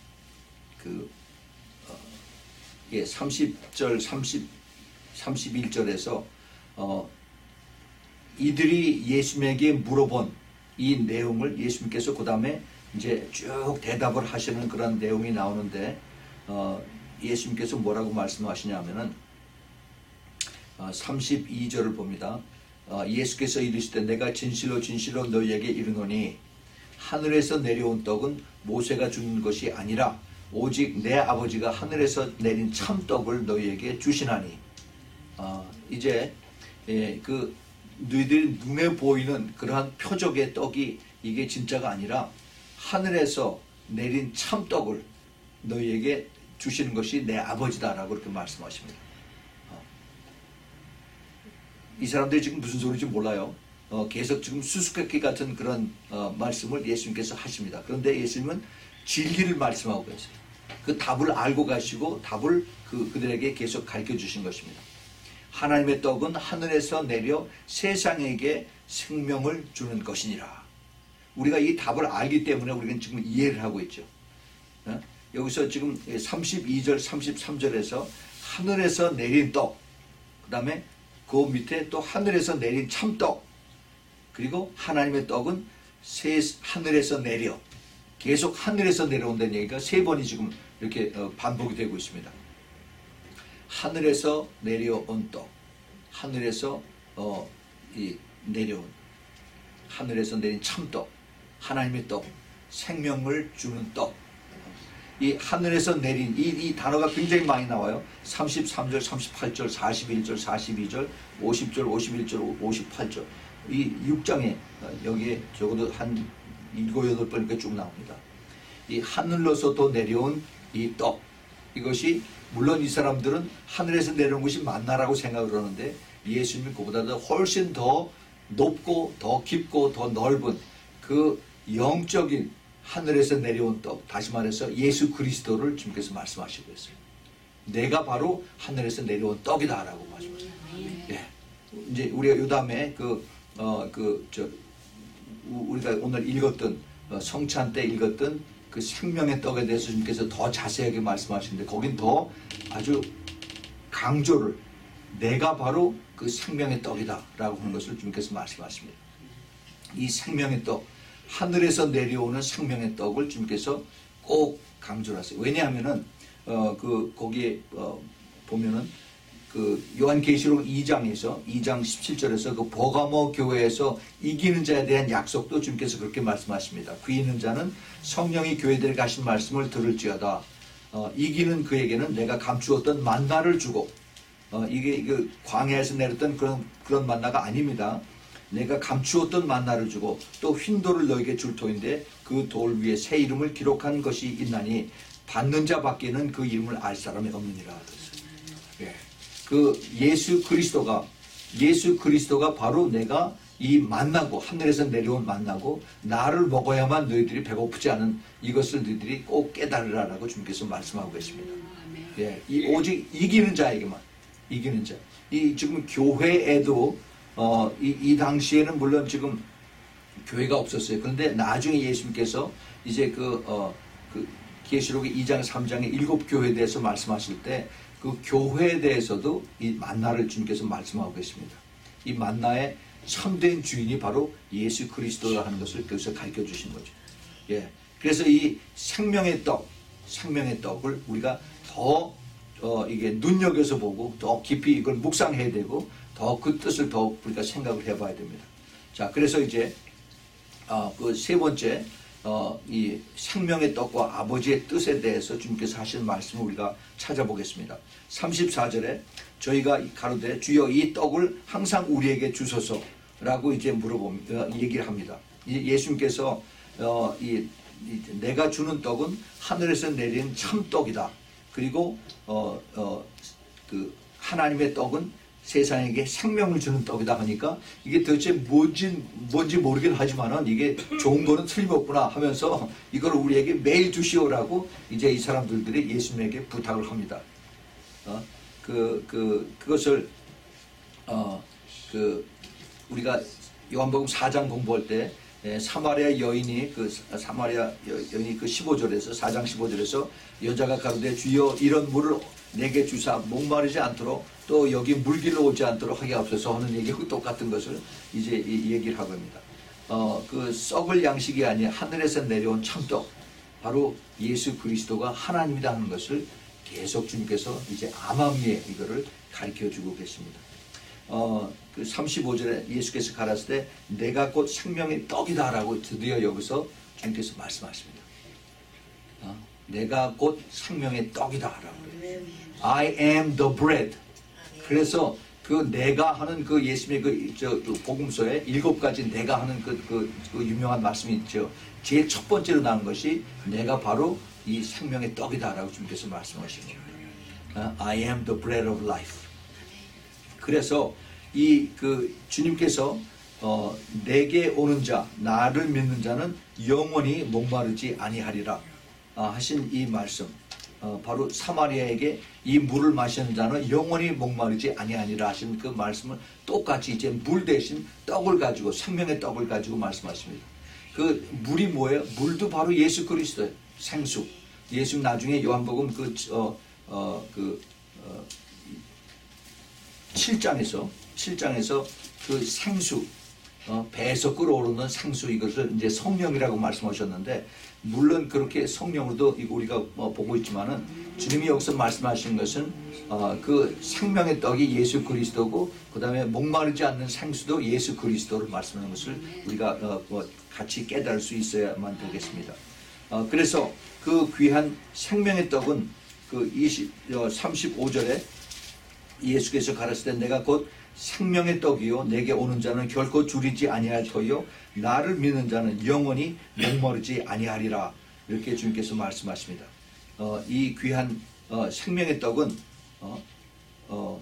A: 그 어, 예, 삼십 절 삼십 삼십일 절에서 어, 이들이 예수님에게 물어본 이 내용을 예수님께서 그 다음에 이제 쭉 대답을 하시는 그런 내용이 나오는데 어, 예수님께서 뭐라고 말씀하시냐면은 어, 삼십이 절을 봅니다. 어, 예수께서 이르시되 내가 진실로 진실로 너희에게 이르노니 하늘에서 내려온 떡은 모세가 주는 것이 아니라 오직 내 아버지가 하늘에서 내린 참 떡을 너희에게 주시나니. 어, 이제 예, 그 너희들이 눈에 보이는 그러한 표적의 떡이 이게 진짜가 아니라 하늘에서 내린 참떡을 너희에게 주시는 것이 내 아버지다라고 그렇게 말씀하십니다. 어. 이 사람들이 지금 무슨 소리인지 몰라요. 어, 계속 지금 수수께끼 같은 그런 어, 말씀을 예수님께서 하십니다. 그런데 예수님은 진리를 말씀하고 계세요. 그 답을 알고 가시고 답을 그, 그들에게 계속 가르쳐 주신 것입니다. 하나님의 떡은 하늘에서 내려 세상에게 생명을 주는 것이니라. 우리가 이 답을 알기 때문에 우리는 지금 이해를 하고 있죠. 어? 여기서 지금 삼십이 절 삼십삼 절에서 하늘에서 내린 떡, 그 다음에 그 밑에 또 하늘에서 내린 참떡, 그리고 하나님의 떡은 새 하늘에서 내려, 계속 하늘에서 내려온다는 얘기가 세 번이 지금 이렇게 반복이 되고 있습니다. 하늘에서 내려온 떡, 하늘에서 어, 이 내려온, 하늘에서 내린 참떡, 하나님의 떡, 생명을 주는 떡. 이 하늘에서 내린 이, 이 단어가 굉장히 많이 나와요. 삼십삼 절, 삼십팔 절, 사십일 절, 사십이 절, 오십 절, 오십일 절, 오십팔 절. 이 육 장에 여기에 적어도 한 일곱, 여덟 번 이렇게 쭉 나옵니다. 이 하늘로서도 내려온 이 떡, 이것이 물론 이 사람들은 하늘에서 내려온 것이 만나라고 생각을 하는데 예수님이 그보다도 훨씬 더 높고 더 깊고 더 넓은 그 영적인 하늘에서 내려온 떡, 다시 말해서 예수 그리스도를 주님께서 말씀하시고 있어요. 내가 바로 하늘에서 내려온 떡이다 라고 말씀하셨어요. 예. 이제 우리가 요 다음에 그, 어, 그, 저, 우리가 오늘 읽었던, 어, 성찬 때 읽었던 그 생명의 떡에 대해서 주님께서 더 자세하게 말씀하시는데 거긴 더 아주 강조를 내가 바로 그 생명의 떡이다 라고 하는 것을 주님께서 말씀하십니다. 이 생명의 떡, 하늘에서 내려오는 생명의 떡을 주님께서 꼭 강조를 하세요. 왜냐하면은, 어, 그, 거기에, 어, 보면은, 그, 요한계시록 이 장에서, 이 장 십칠 절에서 그 버가모 교회에서 이기는 자에 대한 약속도 주님께서 그렇게 말씀하십니다. 그 이기는 자는 성령이 교회들에게 하신 말씀을 들을지어다. 어, 이기는 그에게는 내가 감추었던 만나를 주고, 어, 이게, 그 광야에서 내렸던 그런, 그런 만나가 아닙니다. 내가 감추었던 만나를 주고 또 흰돌을 너에게 줄 터인데 그 돌 위에 새 이름을 기록한 것이 있나니 받는 자밖에는 그 이름을 알 사람이 없느니라. 예. 그 예수 그리스도가 예수 그리스도가 바로 내가 이 만나고 하늘에서 내려온 만나고 나를 먹어야만 너희들이 배고프지 않은 이것을 너희들이 꼭 깨달으라라고 주님께서 말씀하고 계십니다. 예. 이 오직 이기는 자에게만 이기는 자. 이 지금 교회에도 어, 이, 이 당시에는 물론 지금 교회가 없었어요. 그런데 나중에 예수님께서 이제 그, 어, 그, 계시록 이 장, 삼 장의 일곱 교회에 대해서 말씀하실 때 그 교회에 대해서도 이 만나를 주님께서 말씀하고 계십니다. 이 만나의 참된 주인이 바로 예수 그리스도라 하는 것을 거기서 가르쳐 주신 거죠. 예. 그래서 이 생명의 떡, 생명의 떡을 우리가 더, 어, 이게 눈여겨서 보고 더 깊이 이걸 묵상해야 되고 더 그 뜻을 더 우리가 생각을 해봐야 됩니다. 자, 그래서 이제 어, 그 세 번째 어, 이 생명의 떡과 아버지의 뜻에 대해서 주님께서 하시는 말씀을 우리가 찾아보겠습니다. 삼십사 절에 저희가 가로되 주여 이 떡을 항상 우리에게 주소서라고 이제 물어봅니다. 얘기를 합니다. 예수님께서 어, 이, 이 내가 주는 떡은 하늘에서 내린 참떡이다. 그리고 어, 어, 그 하나님의 떡은 세상에게 생명을 주는 떡이다 하니까 이게 도대체 뭔지, 뭔지 모르긴 하지만은 이게 좋은 거는 틀림없구나 하면서 이걸 우리에게 매일 주시오라고 이제 이 사람들이 예수님에게 부탁을 합니다. 어, 그, 그, 그것을, 어, 그, 우리가 요한복음 사 장 공부할 때 예, 사마리아 여인이 그 사마리아 여인이 그 십오 절에서 사 장 십오 절에서 여자가 가로되 주여 이런 물을 내게 주사 목마르지 않도록 또 여기 물길로 오지 않도록 하게 하옵소서 하는 얘기하고 똑같은 것을 이제 이 얘기를 하고 있습니다. 어, 그 썩을 양식이 아닌 하늘에서 내려온 참떡 바로 예수 그리스도가 하나님이다 하는 것을 계속 주님께서 이제 암암리에 이거를 가르쳐주고 계십니다. 어, 그 삼십오 절에 예수께서 가라사대 때 내가 곧 생명의 떡이다 라고 드디어 여기서 주님께서 말씀하십니다. 어? 내가 곧 생명의 떡이다 라고. I am the bread. 그래서 그 내가 하는 그 예수님의 그, 저, 그 복음서에 일곱 가지 내가 하는 그, 그, 그 유명한 말씀이 있죠. 제일 첫 번째로 나온 것이 내가 바로 이 생명의 떡이다라고 주님께서 말씀하시는 겁니다. I am the bread of life. 그래서 이 그 주님께서 어, 내게 오는 자, 나를 믿는 자는 영원히 목마르지 아니하리라 아, 하신 이 말씀. 어, 바로 사마리아에게 이 물을 마시는 자는 영원히 목마르지 아니하니라 하신 그 말씀을 똑같이 이제 물 대신 떡을 가지고 생명의 떡을 가지고 말씀하십니다. 그 물이 뭐예요? 물도 바로 예수 그리스도예요. 생수. 예수 나중에 요한복음 그, 어, 어, 그, 어, 칠 장에서, 칠 장에서 그 생수, 어, 배에서 끓어오르는 생수 이것을 이제 성령이라고 말씀하셨는데, 물론 그렇게 성령으로도 우리가 어, 보고 있지만은 주님이 여기서 말씀하시는 것은 어, 그 생명의 떡이 예수 그리스도고 그 다음에 목마르지 않는 생수도 예수 그리스도를 말씀하는 것을 우리가 어, 뭐 같이 깨달을 수 있어야만 되겠습니다. 어, 그래서 그 귀한 생명의 떡은 그 이십, 어, 삼십오 절에 예수께서 가르치되 내가 곧 생명의 떡이요 내게 오는 자는 결코 줄이지 아니할 터이요 나를 믿는 자는 영원히 목마르지 아니하리라 이렇게 주님께서 말씀하십니다. 어, 이 귀한 어, 생명의 떡은 어, 어,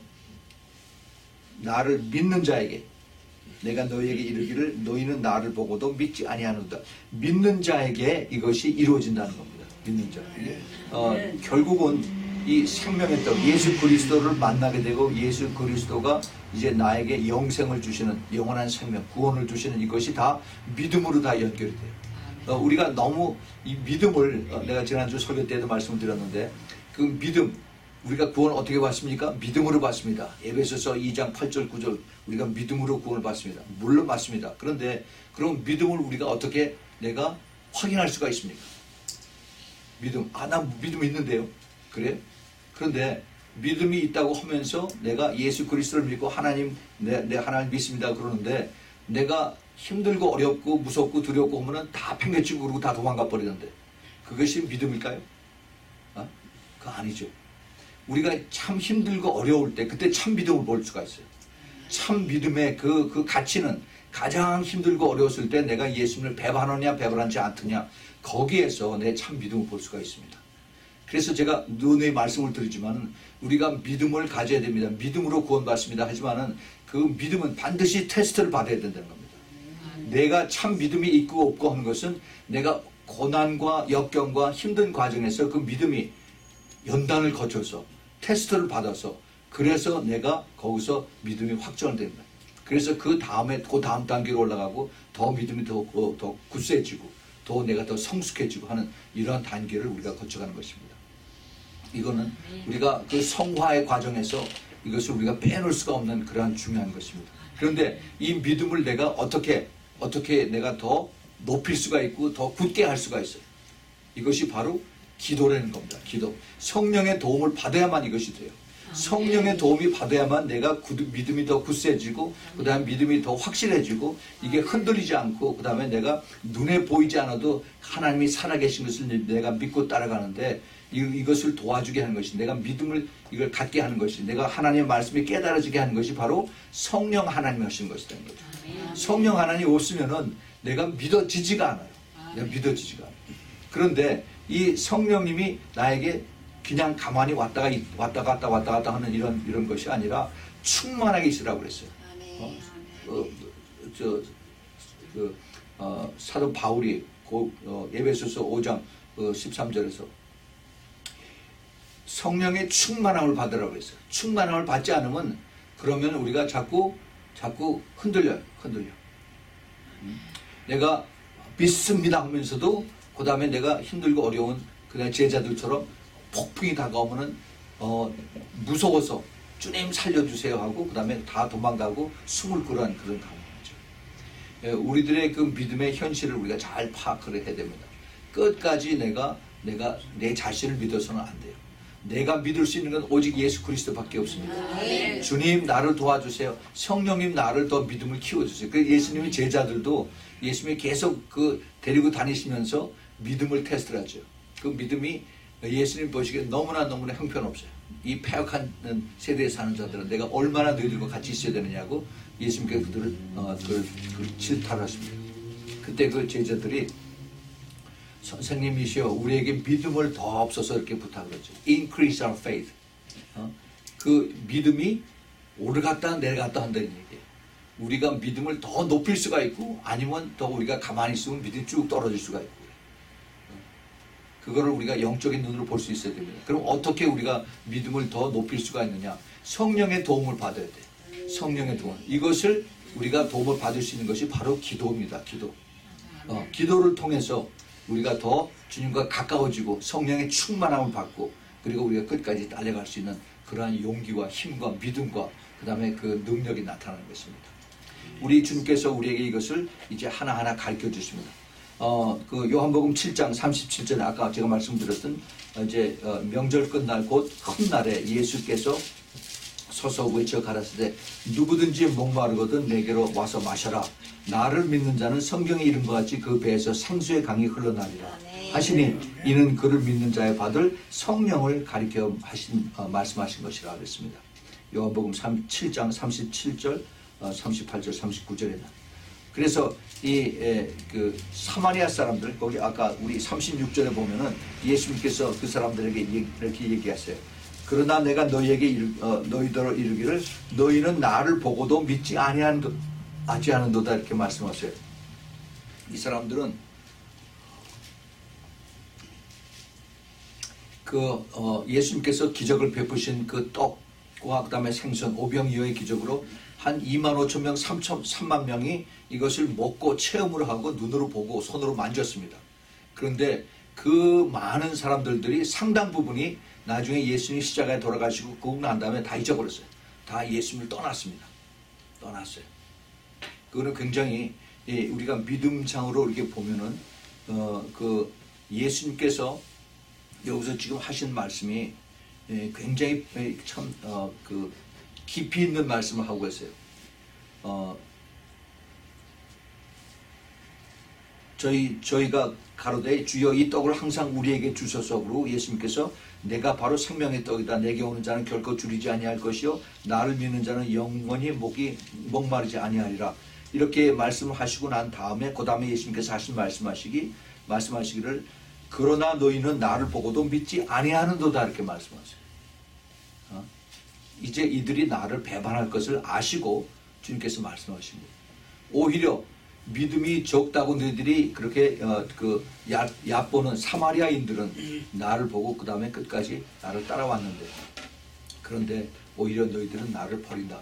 A: 나를 믿는 자에게 내가 너희에게 이르기를 너희는 나를 보고도 믿지 아니하는다. 믿는 자에게 이것이 이루어진다는 겁니다. 믿는 자에게. 어, 결국은 이 생명의 떡 예수 그리스도를 만나게 되고 예수 그리스도가 이제 나에게 영생을 주시는 영원한 생명 구원을 주시는 이것이 다 믿음으로 다 연결이 돼요. 어, 우리가 너무 이 믿음을 어, 내가 지난주 설교 때도 말씀을 드렸는데 그 믿음 우리가 구원을 어떻게 받습니까? 믿음으로 받습니다. 에베소서 이 장 팔 절 구 절 우리가 믿음으로 구원을 받습니다. 물론 받습니다. 그런데 그럼 믿음을 우리가 어떻게 내가 확인할 수가 있습니까? 믿음 아 나 믿음 있는데요. 그래요? 그런데 믿음이 있다고 하면서 내가 예수 그리스도를 믿고 하나님 내, 내 하나님 믿습니다 그러는데 내가 힘들고 어렵고 무섭고 두렵고 하면은 다 팽개치고 그러고 다 도망가 버리는데 그것이 믿음일까요? 어? 그거 아니죠. 우리가 참 힘들고 어려울 때 그때 참 믿음을 볼 수가 있어요. 참 믿음의 그, 그 가치는 가장 힘들고 어려웠을 때 내가 예수님을 배반하느냐 배반하지 않느냐 거기에서 내 참 믿음을 볼 수가 있습니다. 그래서 제가 눈의 말씀을 드리지만 우리가 믿음을 가져야 됩니다. 믿음으로 구원받습니다. 하지만은 그 믿음은 반드시 테스트를 받아야 된다는 겁니다. 내가 참 믿음이 있고 없고 하는 것은 내가 고난과 역경과 힘든 과정에서 그 믿음이 연단을 거쳐서 테스트를 받아서 그래서 내가 거기서 믿음이 확정됩니다. 그래서 그 다음에 그 다음 단계로 올라가고 더 믿음이 더, 더 굳세지고 더 내가 더 성숙해지고 하는 이러한 단계를 우리가 거쳐가는 것입니다. 이거는 우리가 그 성화의 과정에서 이것을 우리가 빼놓을 수가 없는 그러한 중요한 것입니다. 그런데 이 믿음을 내가 어떻게 어떻게 내가 더 높일 수가 있고 더 굳게 할 수가 있어요. 이것이 바로 기도라는 겁니다. 기도. 성령의 도움을 받아야만 이것이 돼요. 성령의 도움이 받아야만 내가 믿음이 더 굳세지고 그 다음에 믿음이 더 확실해지고 이게 흔들리지 않고 그 다음에 내가 눈에 보이지 않아도 하나님이 살아계신 것을 내가 믿고 따라가는데 이, 이것을 도와주게 하는 것이 내가 믿음을 이걸 갖게 하는 것이 내가 하나님의 말씀이 깨달아지게 하는 것이 바로 성령 하나님이 하시는 것이라는 거죠. 성령 하나님이 없으면은 내가 믿어지지가 않아요. 내가 믿어지지가 않아요. 그런데 이 성령님이 나에게 그냥 가만히 왔다가 왔다 갔다 왔다 갔다 하는 이런 이런 것이 아니라 충만하게 있으라고 그랬어요. 어? 어, 저, 그, 어, 사도 바울이 고, 어, 에베소서 오 장 어, 십삼 절에서 성령의 충만함을 받으라고 그랬어요. 충만함을 받지 않으면 그러면 우리가 자꾸 자꾸 흔들려요. 흔들려. 음? 내가 믿습니다 하면서도 그 다음에 내가 힘들고 어려운 그냥 제자들처럼 폭풍이 다가오면은 어, 무서워서 주님 살려주세요 하고 그 다음에 다 도망가고 숨을 그러한 그런 감정이죠. 예, 우리들의 그 믿음의 현실을 우리가 잘 파악을 해야 됩니다. 끝까지 내가 내가 내 자신을 믿어서는 안 돼요. 내가 믿을 수 있는 건 오직 예수 그리스도밖에 없습니다. 네. 주님 나를 도와주세요. 성령님 나를 더 믿음을 키워주세요. 그 예수님의 제자들도 예수님이 계속 그 데리고 다니시면서 믿음을 테스트를 하죠. 그 믿음이 예수님 보시기에 너무나 너무나 형편없어요. 이 폐역한 세대에 사는 자들은 내가 얼마나 너희들과 같이 있어야 되느냐고 예수님께서 그들을 어, 그, 그 질타를 하십니다. 그때 그 제자들이 선생님이시여 우리에게 믿음을 더 없어서 이렇게 부탁을 했죠. Increase our faith. 어? 그 믿음이 오르갔다 내려갔다 한다는 얘기예요. 우리가 믿음을 더 높일 수가 있고 아니면 더 우리가 가만히 있으면 믿음이 쭉 떨어질 수가 있고 그거를 우리가 영적인 눈으로 볼 수 있어야 됩니다. 그럼 어떻게 우리가 믿음을 더 높일 수가 있느냐? 성령의 도움을 받아야 돼. 성령의 도움. 이것을 우리가 도움을 받을 수 있는 것이 바로 기도입니다. 기도. 어, 기도를 통해서 우리가 더 주님과 가까워지고 성령의 충만함을 받고 그리고 우리가 끝까지 달려갈 수 있는 그러한 용기와 힘과 믿음과 그 다음에 그 능력이 나타나는 것입니다. 우리 주님께서 우리에게 이것을 이제 하나하나 가르쳐 주십니다. 어, 그 요한복음 칠 장 삼십칠 절에 아까 제가 말씀드렸던 이제 어, 명절 끝날 곧 큰 날에 예수께서 서서 외쳐 가라사대 누구든지 목마르거든 내게로 와서 마셔라. 나를 믿는 자는 성경에 이른 것 같이 그 배에서 생수의 강이 흘러나리라 하시니 이는 그를 믿는 자의 받을 성령을 가리켜 하신 어, 말씀하신 것이라 그랬습니다. 요한복음 칠 장 삼십칠 절, 어, 삼십팔 절, 삼십구 절에는 그래서 이 그 사마리아 사람들 거기 아까 우리 삼십육 절에 보면은 예수님께서 그 사람들에게 이렇게 얘기하세요. 그러나 내가 너희에게 이르, 어, 너희더러 이르기를 너희는 나를 보고도 믿지 아니하는 아니하는도다 이렇게 말씀하세요. 이 사람들은 그 어, 예수님께서 기적을 베푸신 그 떡과 그다음에 생선 오병이어의 기적으로 한 이만 오천 명, 삼만 명이 이것을 먹고 체험을 하고 눈으로 보고 손으로 만졌습니다. 그런데 그 많은 사람들이 상당 부분이 나중에 예수님이 십자가에 돌아가시고 그러고 난 다음에 다 잊어버렸어요. 다 예수님을 떠났습니다. 떠났어요. 그거는 굉장히 예, 우리가 믿음상으로 이렇게 보면은 어, 그 예수님께서 여기서 지금 하신 말씀이 예, 굉장히 예, 참 어, 그 깊이 있는 말씀을 하고 계세요. 어, 저희, 저희가 가로되 주여 이 떡을 항상 우리에게 주소서 그러고 예수님께서 내가 바로 생명의 떡이다. 내게 오는 자는 결코 줄이지 아니할 것이요 나를 믿는 자는 영원히 목이 목마르지 아니하리라. 이렇게 말씀을 하시고 난 다음에 그 다음에 예수님께서 하신 말씀하시기 말씀하시기를 그러나 너희는 나를 보고도 믿지 아니하는도다 이렇게 말씀하세요. 어? 이제 이들이 나를 배반할 것을 아시고 주님께서 말씀하십니다. 오히려 믿음이 적다고 너희들이 그렇게 어, 그 야, 얕보는 사마리아인들은 나를 보고 그 다음에 끝까지 나를 따라왔는데 그런데 오히려 너희들은 나를 버린다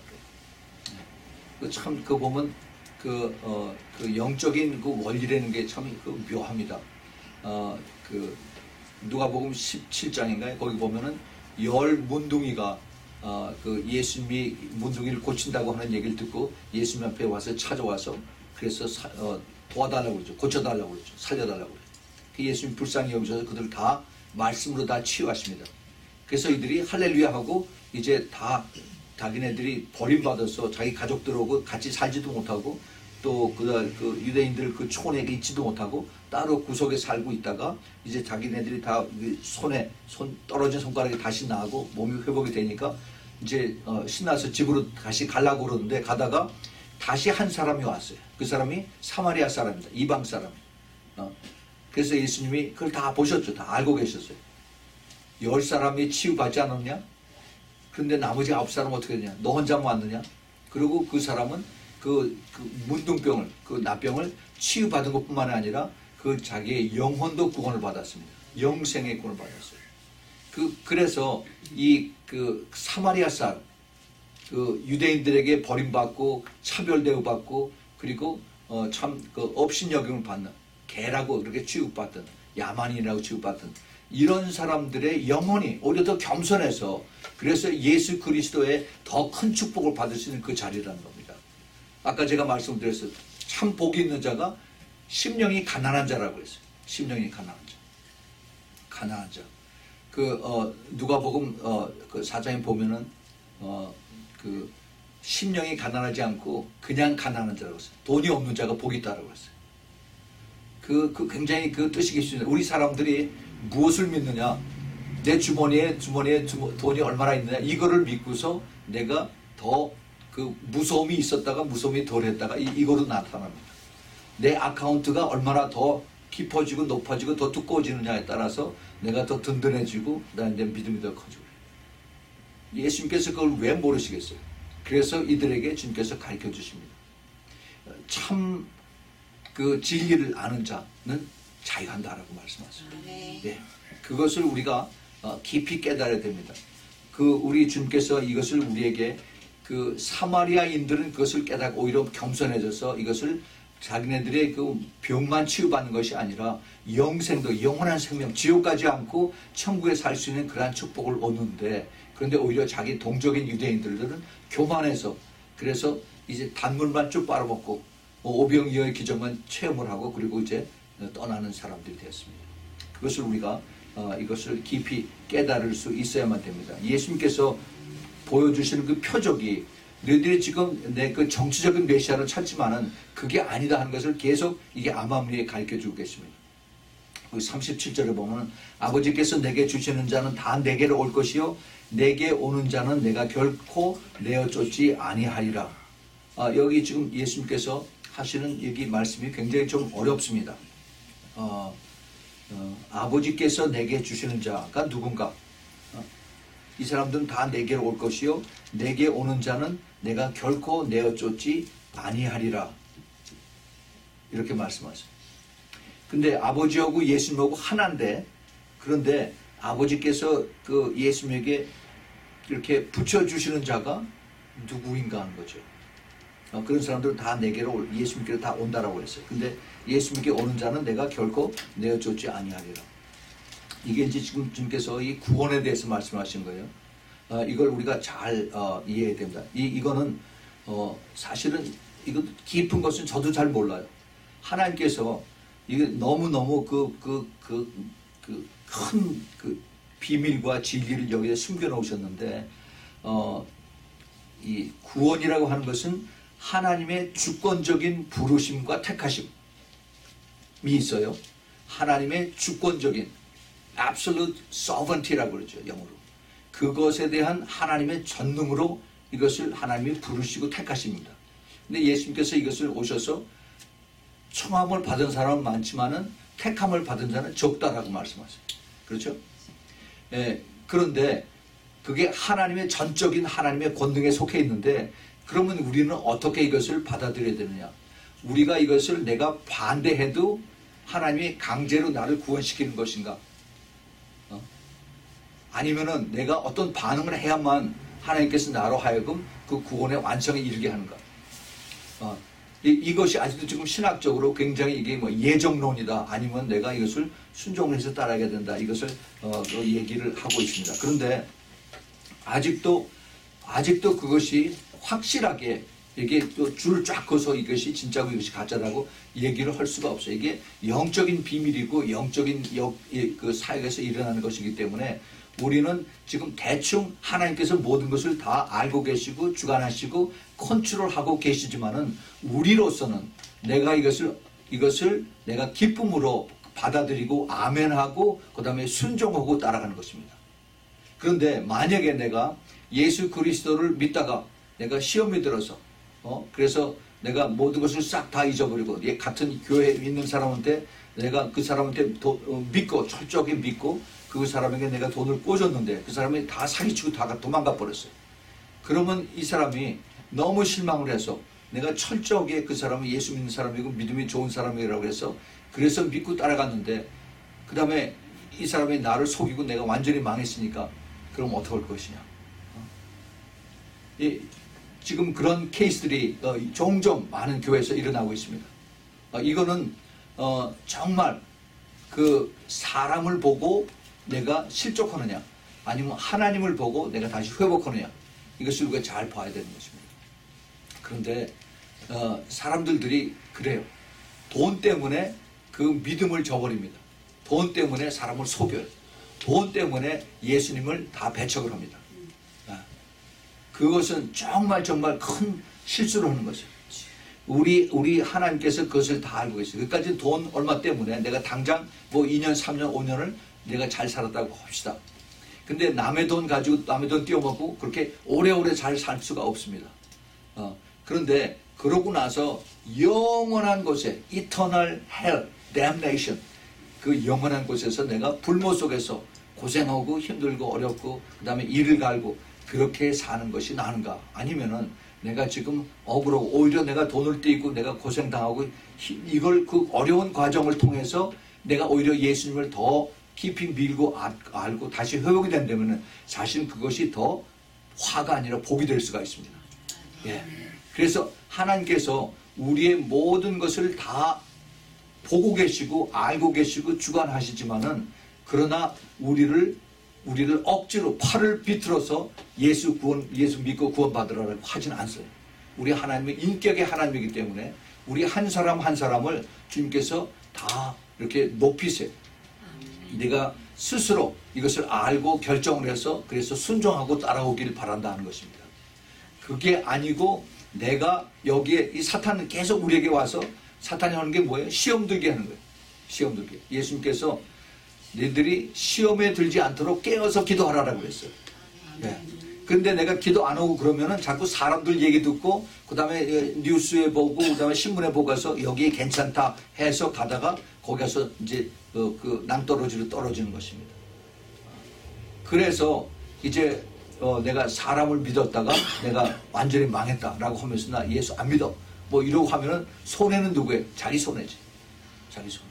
A: 그래. 참 그 보면 그, 어, 그 영적인 그 원리라는 게 참 그 묘합니다. 어, 그 누가복음 십칠 장인가요? 거기 보면은 열 문둥이가 어, 그 예수님이 문둥이를 고친다고 하는 얘기를 듣고 예수님 앞에 와서 찾아와서 그래서 사, 어, 도와달라고 그러죠. 고쳐달라고 그러죠. 살려달라고 그러죠. 그 예수님 불쌍히 여기셔서 그들 다 말씀으로 다 치유하십니다. 그래서 이들이 할렐루야 하고 이제 다 자기네들이 버림받아서 자기 가족들하고 같이 살지도 못하고 또 그 그 유대인들 그 촌에 있지도 못하고 따로 구석에 살고 있다가 이제 자기네들이 다 손에 손 떨어진 손가락이 다시 나고 몸이 회복이 되니까 이제 어, 신나서 집으로 다시 가려고 그러는데 가다가 다시 한 사람이 왔어요. 그 사람이 사마리아 사람입니다. 이방 사람. 어. 그래서 예수님이 그걸 다 보셨죠. 다 알고 계셨어요. 열 사람이 치유받지 않았냐? 그런데 나머지 아홉 사람은 어떻게 되냐? 너 혼자만 왔느냐? 그리고 그 사람은 그, 그 문둥병을, 그 나병을 치유받은 것뿐만 아니라 그 자기의 영혼도 구원을 받았습니다. 영생의 구원을 받았어요. 그, 그래서 이 그 사마리아 사람, 그 유대인들에게 버림받고 차별 대우받고 그리고 어 참 그 업신여김을 받는 개라고 그렇게 취급받던 야만인이라고 취급받던 이런 사람들의 영혼이 오히려 더 겸손해서 그래서 예수 그리스도의 더 큰 축복을 받을 수 있는 그 자리라는 겁니다. 아까 제가 말씀드렸어요. 참 복이 있는 자가 심령이 가난한 자라고 했어요. 심령이 가난한 자. 가난한 자. 그 어 누가복음 어그 사 장에 보면은 어 그 심령이 가난하지 않고 그냥 가난한 자라고 했어요. 돈이 없는 자가 복이 있다라고 했어요. 그, 그 굉장히 그 뜻이 깊습니다. 우리 사람들이 무엇을 믿느냐? 내 주머니에 주머니에 주머, 돈이 얼마나 있느냐 이거를 믿고서 내가 더 그 무서움이 있었다가 무서움이 덜했다가 이, 이거로 나타납니다. 내 아카운트가 얼마나 더 깊어지고 높아지고 더 두꺼워지느냐에 따라서 내가 더 든든해지고 그다음에 내 믿음이 더 커지고. 예수님께서 그걸 왜 모르시겠어요? 그래서 이들에게 주님께서 가르쳐 주십니다. 참 그 진리를 아는 자는 자유한다라고 말씀하세요. 예, 그것을 우리가 깊이 깨달아야 됩니다. 그 우리 주님께서 이것을 우리에게 그 사마리아인들은 그것을 깨닫고 오히려 겸손해져서 이것을 자기네들의 그 병만 치유받는 것이 아니라 영생도 영원한 생명 지옥 가지 않고 천국에 살 수 있는 그러한 축복을 얻는데 그런데 오히려 자기 동족인 유대인들은 교만해서 그래서 이제 단물만 쭉 빨아먹고 오병이어의 기적만 체험을 하고 그리고 이제 떠나는 사람들이 되었습니다. 그것을 우리가 어, 이것을 깊이 깨달을 수 있어야만 됩니다. 예수님께서 보여주시는 그 표적이 너희들이 지금 내 그 정치적인 메시아를 찾지만은 그게 아니다 하는 것을 계속 이게 암암리에 가르쳐 주고 계십니다. 삼십칠 절에 보면 아버지께서 내게 주시는 자는 다 내게로 올 것이요 내게 오는 자는 내가 결코 내어 쫓지 아니하리라. 아, 여기 지금 예수님께서 하시는 여기 말씀이 굉장히 좀 어렵습니다. 어, 어, 아버지께서 내게 주시는 자가 누군가? 어? 이 사람들은 다 내게로 올 것이요 내게 오는 자는 내가 결코 내어 쫓지 아니하리라. 이렇게 말씀하세요. 근데 아버지하고 예수님하고 하나인데 그런데 아버지께서 그 예수님에게 이렇게 붙여주시는 자가 누구인가 하는 거죠. 어, 그런 사람들은 다 내게로 예수님께로 다 온다라고 했어요. 근데 예수님께 오는 자는 내가 결코 내어 쫓지 아니하리라. 이게 이제 지금 주님께서 이 구원에 대해서 말씀하신 거예요. 어, 이걸 우리가 잘 어, 이해해야 됩니다. 이, 이거는 어, 사실은 이거 깊은 것은 저도 잘 몰라요. 하나님께서 이게 너무너무 그, 그, 그, 그 큰 그 비밀과 진리를 여기에 숨겨 놓으셨는데, 어, 이 구원이라고 하는 것은 하나님의 주권적인 부르심과 택하심이 있어요. 하나님의 주권적인 absolute sovereignty라고 그러죠. 영어로. 그것에 대한 하나님의 전능으로 이것을 하나님이 부르시고 택하십니다. 근데 예수님께서 이것을 오셔서 청함을 받은 사람은 많지만은 택함을 받은 자는 적다라고 말씀하세요. 그렇죠? 예, 그런데 그게 하나님의 전적인 하나님의 권능에 속해 있는데 그러면 우리는 어떻게 이것을 받아들여야 되느냐? 우리가 이것을 내가 반대해도 하나님이 강제로 나를 구원시키는 것인가? 어? 아니면은 내가 어떤 반응을 해야만 하나님께서 나로 하여금 그 구원의 완성에 이르게 하는가? 어, 이, 이것이 아직도 지금 신학적으로 굉장히 이게 뭐 예정론이다. 아니면 내가 이것을 순종을 해서 따라야 된다. 이것을 어, 그 얘기를 하고 있습니다. 그런데 아직도 아직도 그것이 확실하게 이게 또 줄 쫙 커서 이것이 진짜고 이것이 가짜라고 얘기를 할 수가 없어요. 이게 영적인 비밀이고 영적인 역, 그 사역에서 일어나는 것이기 때문에 우리는 지금 대충 하나님께서 모든 것을 다 알고 계시고 주관하시고 컨트롤하고 계시지만은 우리로서는 내가 이것을 이것을 내가 기쁨으로 받아들이고 아멘하고 그 다음에 순종하고 따라가는 것입니다. 그런데 만약에 내가 예수 그리스도를 믿다가 내가 시험에 들어서 어 그래서 내가 모든 것을 싹 다 잊어버리고 같은 교회에 있는 사람한테 내가 그 사람한테 도, 어, 믿고 철저하게 믿고 그 사람에게 내가 돈을 꽂았는데 그 사람이 다 사기치고 다 도망가 버렸어요. 그러면 이 사람이 너무 실망을 해서 내가 철저하게 그 사람이 예수 믿는 사람이고 믿음이 좋은 사람이라고 해서 그래서 믿고 따라갔는데 그 다음에 이 사람이 나를 속이고 내가 완전히 망했으니까 그럼 어떻게 할 것이냐. 어? 이, 지금 그런 케이스들이 어, 종종 많은 교회에서 일어나고 있습니다. 어, 이거는 어, 정말 그 사람을 보고 내가 실족하느냐 아니면 하나님을 보고 내가 다시 회복하느냐 이것을 우리가 잘 봐야 되는 것입니다. 그런데 어, 사람들이 그래요. 돈 때문에 그 믿음을 저버립니다. 돈 때문에 사람을 속여요. 돈 때문에 예수님을 다 배척을 합니다. 그것은 정말 정말 큰 실수를 하는 것이에요. 우리 우리 하나님께서 그것을 다 알고 계세요. 그까지 돈 얼마 때문에 내가 당장 뭐 이 년, 삼 년, 오 년을 내가 잘 살았다고 합시다. 근데 남의 돈 가지고 남의 돈 띄워먹고 그렇게 오래오래 잘 살 수가 없습니다. 어, 그런데 그러고 나서 영원한 곳에 eternal hell, damnation, 그 영원한 곳에서 내가 불모 속에서 고생하고 힘들고 어렵고 그 다음에 이를 갈고 그렇게 사는 것이 나은가? 아니면은 내가 지금 억울하고 오히려 내가 돈을 떼고 내가 고생당하고 이걸 그 어려운 과정을 통해서 내가 오히려 예수님을 더 깊이 밀고 알고 다시 회복이 된다면 사실 그것이 더 화가 아니라 복이 될 수가 있습니다. 예. 그래서 하나님께서 우리의 모든 것을 다 보고 계시고 알고 계시고 주관하시지만은 그러나 우리를 우리를 억지로 팔을 비틀어서 예수 구원 예수 믿고 구원받으라고 하진 않어요. 우리 하나님의 인격의 하나님이기 때문에 우리 한 사람 한 사람을 주님께서 다 이렇게 높이세요. 내가 스스로 이것을 알고 결정을 해서 그래서 순종하고 따라오기를 바란다는 것입니다. 그게 아니고 내가 여기에 이 사탄은 계속 우리에게 와서 사탄이 하는 게 뭐예요? 시험 들게 하는 거예요. 시험 들게. 예수님께서 너희들이 시험에 들지 않도록 깨어서 기도하라고 했어요. 예. 근데 내가 기도 안 하고 그러면은 자꾸 사람들 얘기 듣고 그 다음에 뉴스에 보고 그 다음에 신문에 보고 가서 여기에 괜찮다 해서 가다가 거기 가서 이제 그, 그 낭떠러지로 떨어지는 것입니다. 그래서 이제 어 내가 사람을 믿었다가 내가 완전히 망했다라고 하면서 나 예수 안 믿어 뭐 이러고 하면은 손해는 누구예요? 자기 손해지. 자기 손해.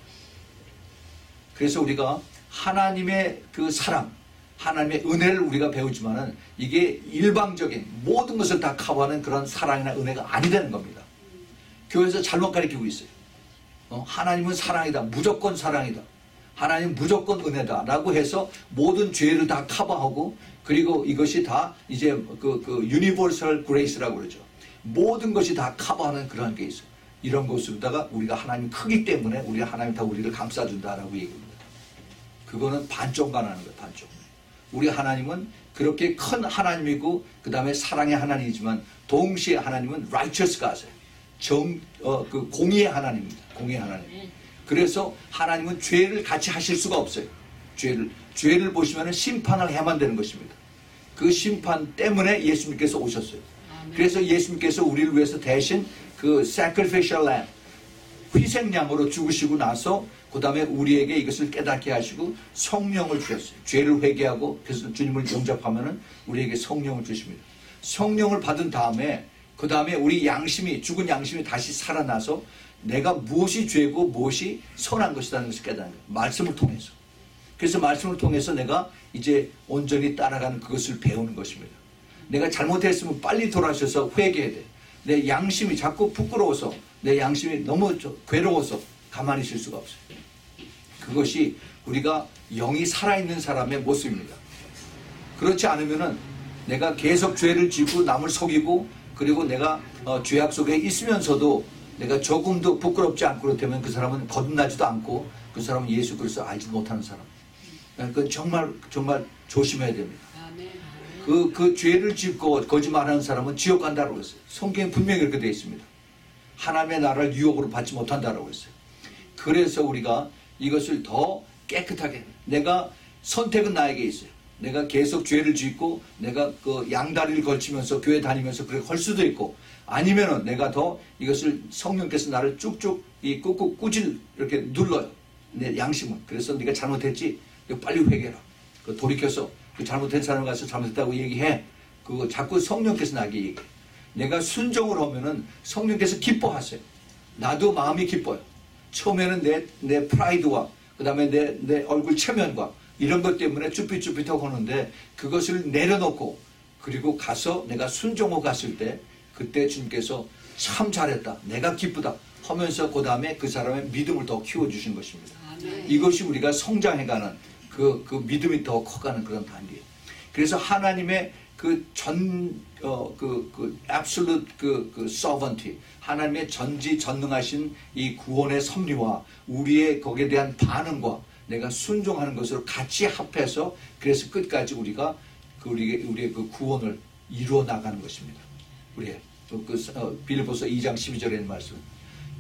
A: 그래서 우리가 하나님의 그 사랑, 하나님의 은혜를 우리가 배우지만은 이게 일방적인 모든 것을 다 커버하는 그런 사랑이나 은혜가 아니 되는 겁니다. 교회에서 잘못 가르치고 있어요. 어? 하나님은 사랑이다. 무조건 사랑이다. 하나님 무조건 은혜다. 라고 해서 모든 죄를 다 커버하고 그리고 이것이 다 이제 그, 그 유니버설 그레이스라고 그러죠. 모든 것이 다 커버하는 그런 게 있어요. 이런 것으로다가 우리가 하나님 크기 때문에 우리 하나님 다 우리를 감싸준다라고 얘기합니다. 그거는 반쪽만 하는 거예요. 반쪽. 우리 하나님은 그렇게 큰 하나님이고 그 다음에 사랑의 하나님이지만 동시에 하나님은 righteous God이에요. 정, 어, 그 공의의 하나님입니다. 공의의 하나님. 그래서 하나님은 죄를 같이 하실 수가 없어요. 죄를 죄를 보시면 심판을 해야만 되는 것입니다. 그 심판 때문에 예수님께서 오셨어요. 그래서 예수님께서 우리를 위해서 대신 그 sacrificial lamb, 희생양으로 죽으시고 나서 그 다음에 우리에게 이것을 깨닫게 하시고 성령을 주셨어요. 죄를 회개하고 그래서 주님을 영접하면은 우리에게 성령을 주십니다. 성령을 받은 다음에 그 다음에 우리 양심이 죽은 양심이 다시 살아나서 내가 무엇이 죄고 무엇이 선한 것이라는 것을 깨닫는 거예요. 말씀을 통해서. 그래서 말씀을 통해서 내가 이제 온전히 따라가는 그것을 배우는 것입니다. 내가 잘못했으면 빨리 돌아서서 회개해야 돼. 내 양심이 자꾸 부끄러워서 내 양심이 너무 괴로워서 가만히 있을 수가 없어요. 그것이 우리가 영이 살아있는 사람의 모습입니다. 그렇지 않으면은 내가 계속 죄를 짓고 남을 속이고 그리고 내가 어, 죄악 속에 있으면서도 내가 조금도 부끄럽지 않고 그렇다면 그 사람은 거듭나지도 않고 그 사람은 예수 그리스도 알지 못하는 사람. 그러니까 정말 정말 조심해야 됩니다. 그, 그 죄를 짓고 거짓말하는 사람은 지옥 간다고 했어요. 성경에 분명히 그렇게 되어 있습니다. 하나님의 나라를 유혹으로 받지 못한다고 했어요. 그래서 우리가 이것을 더 깨끗하게 내가 선택은 나에게 있어요. 내가 계속 죄를 짓고 내가 그 양다리를 걸치면서 교회 다니면서 그렇게 할 수도 있고 아니면은 내가 더 이것을 성령께서 나를 쭉쭉 이 꾹꾹 꾸질 이렇게 눌러요. 내 양심은. 그래서 네가 잘못했지. 빨리 회개해라. 그 돌이켜서 그 잘못된 사람 가서 잘못했다고 얘기해. 그거 자꾸 성령께서 나에게 얘기해. 내가 순종을 하면은 성령께서 기뻐하세요. 나도 마음이 기뻐요. 처음에는 내, 내 프라이드와 그 다음에 내, 내 얼굴 체면과 이런 것 때문에 쭈삣쭈삣하고 하는데 그것을 내려놓고 그리고 가서 내가 순종하고 갔을 때 그때 주님께서 참 잘했다. 내가 기쁘다. 하면서 그 다음에 그 사람의 믿음을 더 키워주신 것입니다. 아멘. 이것이 우리가 성장해가는 그, 그 믿음이 더 커가는 그런 단계예요. 그래서 하나님의 그 전, 어, 그, 그, absolute 그, 그, sovereignty. 하나님의 전지전능하신 이 구원의 섭리와 우리의 거기에 대한 반응과 내가 순종하는 것으로 같이 합해서 그래서 끝까지 우리가 그 우리의, 우리의 그 구원을 이루어 나가는 것입니다. 우리의 그, 그 어, 빌립보서 이 장 십이 절에 있는 말씀.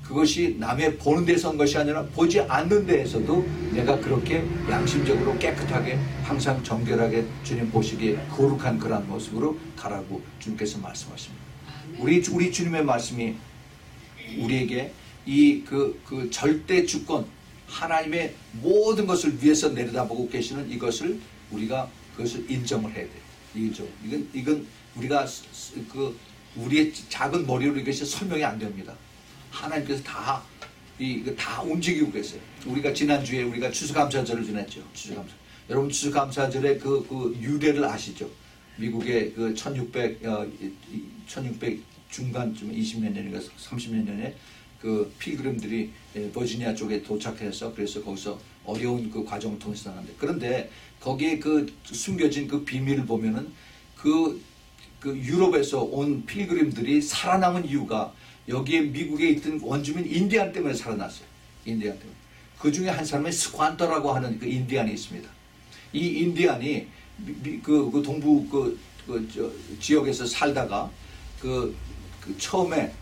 A: 그것이 남의 보는 데서 온 것이 아니라 보지 않는 데에서도 내가 그렇게 양심적으로 깨끗하게 항상 정결하게 주님 보시기에 거룩한 그러한 모습으로 가라고 주님께서 말씀하십니다. 우리, 우리 주님의 말씀이 우리에게 이 그, 그 절대 주권, 하나님의 모든 것을 위해서 내려다보고 계시는 이것을 우리가 그것을 인정을 해야 돼요. 이죠. 이건, 이건 우리가 그 우리의 작은 머리로 이것이 설명이 안 됩니다. 하나님께서 다, 이, 다 움직이고 계세요. 우리가 지난주에 우리가 추수감사절을 지냈죠. 추수감사. 여러분 추수감사절의 그, 그 유래를 아시죠? 미국의 그 천육백, 어, 천육백 중간쯤 이십몇 년인가 삼십몇 년에 그 필그림들이 버지니아 쪽에 도착해서 그래서 거기서 어려운 그 과정을 통해서 나갔는데, 그런데 거기에 그 숨겨진 그 비밀을 보면은 그, 그 유럽에서 온 필그림들이 살아남은 이유가 여기에 미국에 있던 원주민 인디안 때문에 살아났어요. 인디안 때문에. 그 중에 한 사람이 스관터라고 하는 그 인디안이 있습니다. 이 인디안이 미, 그, 그 동부 그, 그 저, 지역에서 살다가 그, 그 처음에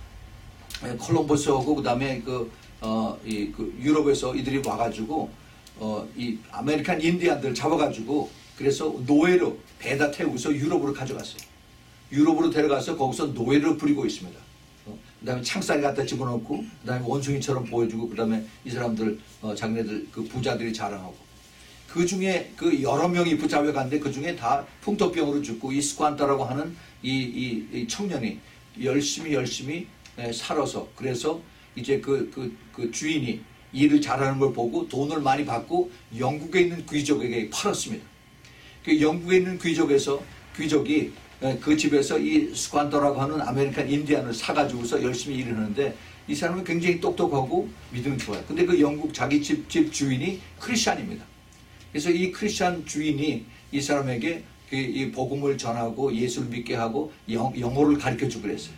A: 콜럼버스하고 그 다음에 그, 어, 이, 그 유럽에서 이들이 와가지고 어, 이 아메리칸 인디안들 잡아가지고 그래서 노예로 배에다 태우고서 유럽으로 가져갔어요. 유럽으로 데려가서 거기서 노예를 부리고 있습니다. 어, 그 다음에 창살이 갖다 집어넣고 그 다음에 원숭이처럼 보여주고 그 다음에 이 사람들 어, 자기네들 그 부자들이 자랑하고 그 중에 그 여러 명이 붙잡혀갔는데 그 중에 다 풍토병으로 죽고 이 스관타라고 하는 이, 이, 이 청년이 열심히 열심히 에, 살아서 그래서 이제 그, 그, 그 주인이 일을 잘하는 걸 보고 돈을 많이 받고 영국에 있는 귀족에게 팔았습니다. 그 영국에 있는 귀족에서 귀족이 그 집에서 이 스관터라고 하는 아메리칸 인디안을 사가지고서 열심히 일을 하는데 이 사람은 굉장히 똑똑하고 믿음이 좋아요. 근데 그 영국 자기 집, 집 주인이 크리스찬입니다. 그래서 이 크리스찬 주인이 이 사람에게 이 복음을 전하고 예수를 믿게 하고 영, 영어를 가르쳐 주고 그랬어요.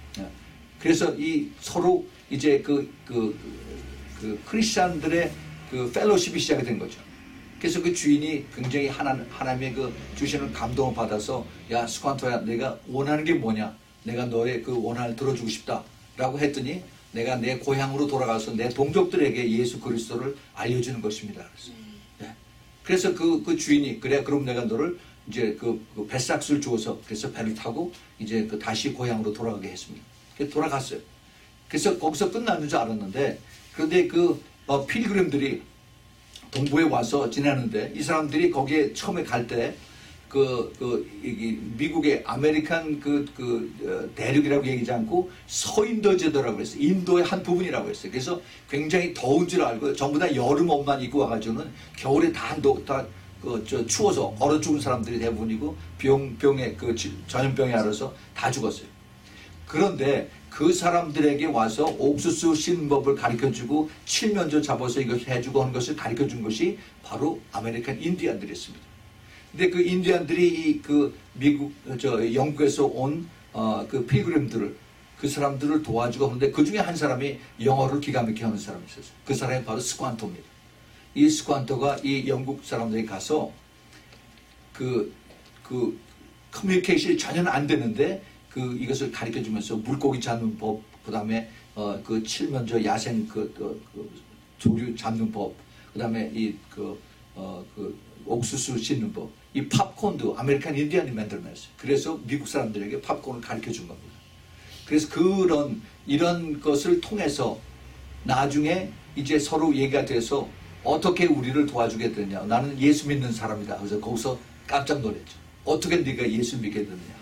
A: 그래서 이 서로 이제 그, 그, 그 크리스찬들의 그 펠로십이 시작이 된 거죠. 그래서 그 주인이 굉장히 하나, 하나님의 그 주시는 감동을 받아서 야 스관토야 내가 원하는 게 뭐냐, 내가 너의 그 원한을 들어주고 싶다 라고 했더니 내가 내 고향으로 돌아가서 내 동족들에게 예수 그리스도를 알려주는 것입니다. 그래서, 네. 그래서 그, 그 주인이 그래 그럼 내가 너를 이제 그, 그 뱃삭스를 주어서 그래서 배를 타고 이제 그 다시 고향으로 돌아가게 했습니다. 그래서 돌아갔어요. 그래서 거기서 끝나는 줄 알았는데 그런데 그 어, 필그림들이 동부에 와서 지내는데 이 사람들이 거기에 처음에 갈 때 그, 그, 이, 미국의 아메리칸 그, 그, 어, 대륙이라고 얘기하지 않고 서인도 제도라고 그랬어요. 인도의 한 부분이라고 했어요. 그래서 굉장히 더운 줄 알고 전부 다 여름 옷만 입고 와가지고는 겨울에 다, 다 그, 저, 추워서 얼어 죽은 사람들이 대부분이고 병, 병에, 그 전염병에 알아서 다 죽었어요. 그런데 그 사람들에게 와서 옥수수 씻는 법을 가르쳐주고 칠면조 잡아서 이것을 해주고 하는 것을 가르쳐준 것이 바로 아메리칸 인디안들이었습니다. 근데 그 인디안들이 이 그 미국, 저 영국에서 온 어, 그 필그림들을 그 사람들을 도와주고 하는데 그 중에 한 사람이 영어를 기가 막히게 하는 사람이 있었어요. 그 사람이 바로 스관토입니다. 이 스관토가 이 영국 사람들이 가서 그, 그 커뮤니케이션이 전혀 안 되는데 그 이것을 가르쳐 주면서 물고기 잡는 법, 그 다음에 어, 그 칠면조 야생 그, 그, 그 조류 잡는 법, 그 다음에 이 그 어, 그 옥수수 씻는 법, 이 팝콘도 아메리칸 인디안이 만들어냈어요. 그래서 미국 사람들에게 팝콘을 가르쳐 준 겁니다. 그래서 그런 이런 것을 통해서 나중에 이제 서로 얘기가 돼서 어떻게 우리를 도와주게 되냐. 나는 예수 믿는 사람이다. 그래서 거기서 깜짝 놀랐죠. 어떻게 네가 예수 믿게 됐느냐.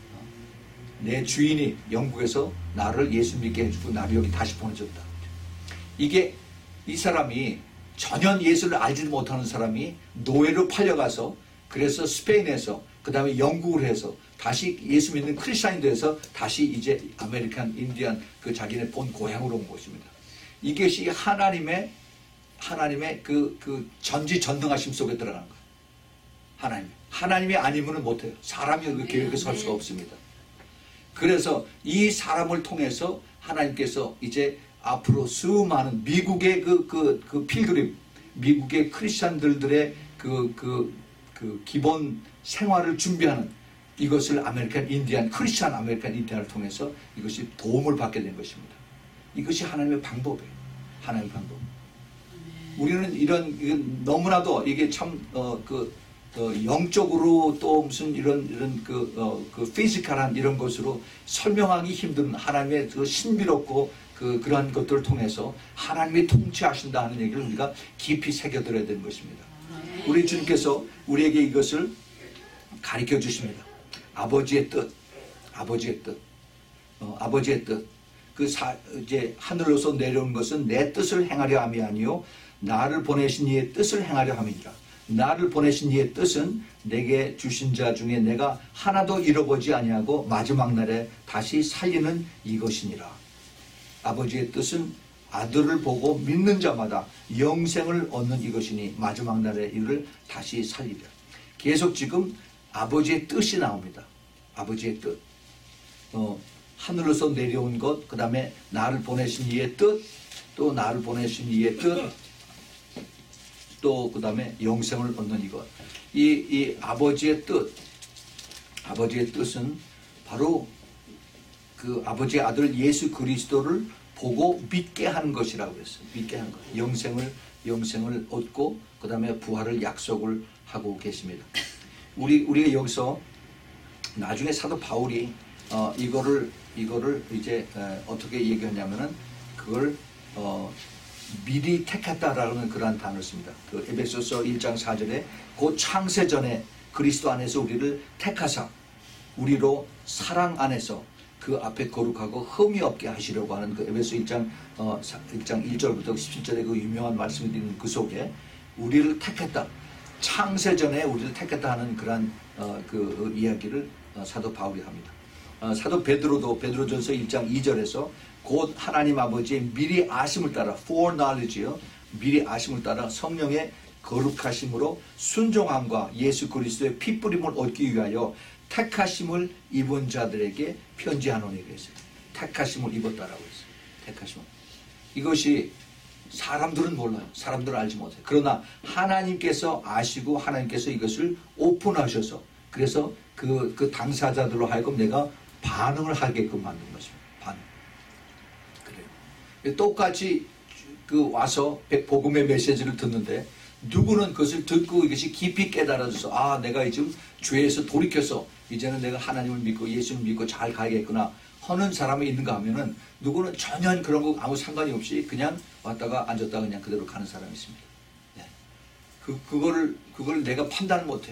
A: 내 주인이 영국에서 나를 예수 믿게 해주고 나를 여기 다시 보내줬다. 이게 이 사람이 전혀 예수를 알지도 못하는 사람이 노예로 팔려가서 그래서 스페인에서 그 다음에 영국을 해서 다시 예수 믿는 크리스찬이 돼서 다시 이제 아메리칸 인디안 그 자기네 본 고향으로 온 것입니다. 이것이 하나님의 하나님의 그, 그 전지전능하심 속에 들어가는 거예요. 하나님. 하나님이 아니면 못해요. 사람이 그 계획에 설 수가 없습니다. 그래서 이 사람을 통해서 하나님께서 이제 앞으로 수많은 미국의 그, 그, 그 필그림, 미국의 크리스찬들의 그, 그, 그 기본 생활을 준비하는 이것을 아메리칸 인디안, 크리스찬 아메리칸 인디안을 통해서 이것이 도움을 받게 된 것입니다. 이것이 하나님의 방법이에요. 하나님의 방법. 우리는 이런, 이건 너무나도 이게 참, 어, 그, 어, 영적으로 또 무슨 이런, 이런 그, 어, 그 피지컬한 이런 것으로 설명하기 힘든 하나님의 그 신비롭고 그, 그러한 것들을 통해서 하나님이 통치하신다 하는 얘기를 우리가 깊이 새겨들어야 되는 것입니다. 우리 주님께서 우리에게 이것을 가르쳐 주십니다. 아버지의 뜻, 아버지의 뜻, 어, 아버지의 뜻. 그 사, 이제 하늘로서 내려온 것은 내 뜻을 행하려 함이 아니요 나를 보내신 이의 뜻을 행하려 함이니라. 나를 보내신 이의 뜻은 내게 주신 자 중에 내가 하나도 잃어보지 아니하고 마지막 날에 다시 살리는 이것이니라. 아버지의 뜻은 아들을 보고 믿는 자마다 영생을 얻는 이것이니 마지막 날에 이를 다시 살리리라. 계속 지금 아버지의 뜻이 나옵니다. 아버지의 뜻. 어, 하늘로서 내려온 것, 그 다음에 나를 보내신 이의 뜻, 또 나를 보내신 이의 뜻, 또 그 다음에 영생을 얻는 이것. 이, 이 아버지의 뜻, 아버지의 뜻은 바로 그 아버지의 아들 예수 그리스도를 보고 믿게 하는 것이라고 했어요. 믿게 하는 것. 영생을, 영생을 얻고, 그 다음에 부활을 약속을 하고 계십니다. 우리, 우리가 여기서 나중에 사도 바울이 어, 이거를, 이거를 이제 에, 어떻게 얘기하냐면은 그걸 어, 미리 택했다라는 그러한 단어를 씁니다. 그 에베소서 일 장 사 절에 곧 창세 전에 그리스도 안에서 우리를 택하사 우리로 사랑 안에서 그 앞에 거룩하고 흠이 없게 하시려고 하는 그 에베소 일 장 어, 일 장 일 절부터 십칠 절의 그 유명한 말씀이 있는 그 속에 우리를 택했다. 창세 전에 우리를 택했다 하는 그러한 어, 그 이야기를 어, 사도 바울이 합니다. 어, 사도 베드로도 베드로전서 일 장 이 절에서 곧 하나님 아버지의 미리 아심을 따라 foreknowledge요. 미리 아심을 따라 성령의 거룩하심으로 순종함과 예수 그리스도의 피뿌림을 얻기 위하여 택하심을 입은 자들에게 편지하노니 그랬어요. 택하심을 입었다라고 했어요. 택하심을. 이것이 사람들은 몰라요. 사람들은 알지 못해요. 그러나 하나님께서 아시고 하나님께서 이것을 오픈하셔서 그래서 그, 그 당사자들로 하여금 내가 반응을 하게끔 만든 것입니다. 반응. 그래요. 똑같이 그 와서 복음의 메시지를 듣는데 누구는 그것을 듣고 이것이 깊이 깨달아져서 아 내가 지금 죄에서 돌이켜서 이제는 내가 하나님을 믿고 예수를 믿고 잘 가야겠구나 하는 사람이 있는가 하면은 누구는 전혀 그런 거 아무 상관이 없이 그냥 왔다가 앉았다가 그냥 그대로 가는 사람이 있습니다. 네. 그, 그거를, 그걸 내가 판단을 못해요.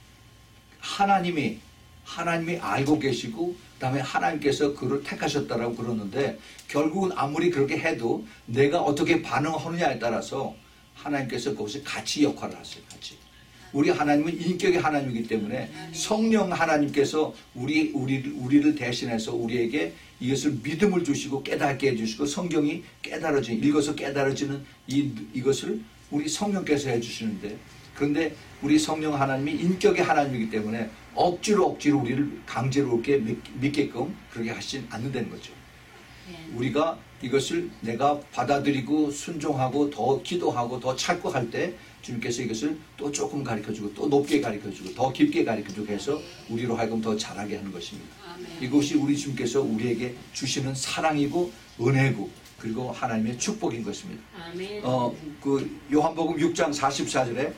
A: 하나님이, 하나님이 알고 계시고, 그 다음에 하나님께서 그를 택하셨다라고 그러는데, 결국은 아무리 그렇게 해도 내가 어떻게 반응하느냐에 따라서 하나님께서 거기서 같이 역할을 하세요. 같이. 우리 하나님은 인격의 하나님이기 때문에 성령 하나님께서 우리, 우리, 우리를 대신해서 우리에게 이것을 믿음을 주시고 깨닫게 해주시고 성경이 깨달아지는, 읽어서 깨달아지는 이, 이것을 우리 성령께서 해주시는데 그런데 우리 성령 하나님이 인격의 하나님이기 때문에 억지로 억지로 우리를 강제로 이렇게 믿게끔 그렇게 하시지 않는다는 거죠. 우리가 이것을 내가 받아들이고 순종하고 더 기도하고 더 찾고 할 때 주님께서 이것을 또 조금 가르쳐주고 또 높게 가르쳐주고 더 깊게 가르쳐주고 해서 우리로 하여금 더 잘하게 하는 것입니다. 아멘. 이것이 우리 주님께서 우리에게 주시는 사랑이고 은혜고 그리고 하나님의 축복인 것입니다. 아멘. 어, 그 요한복음 육 장 사십사 절에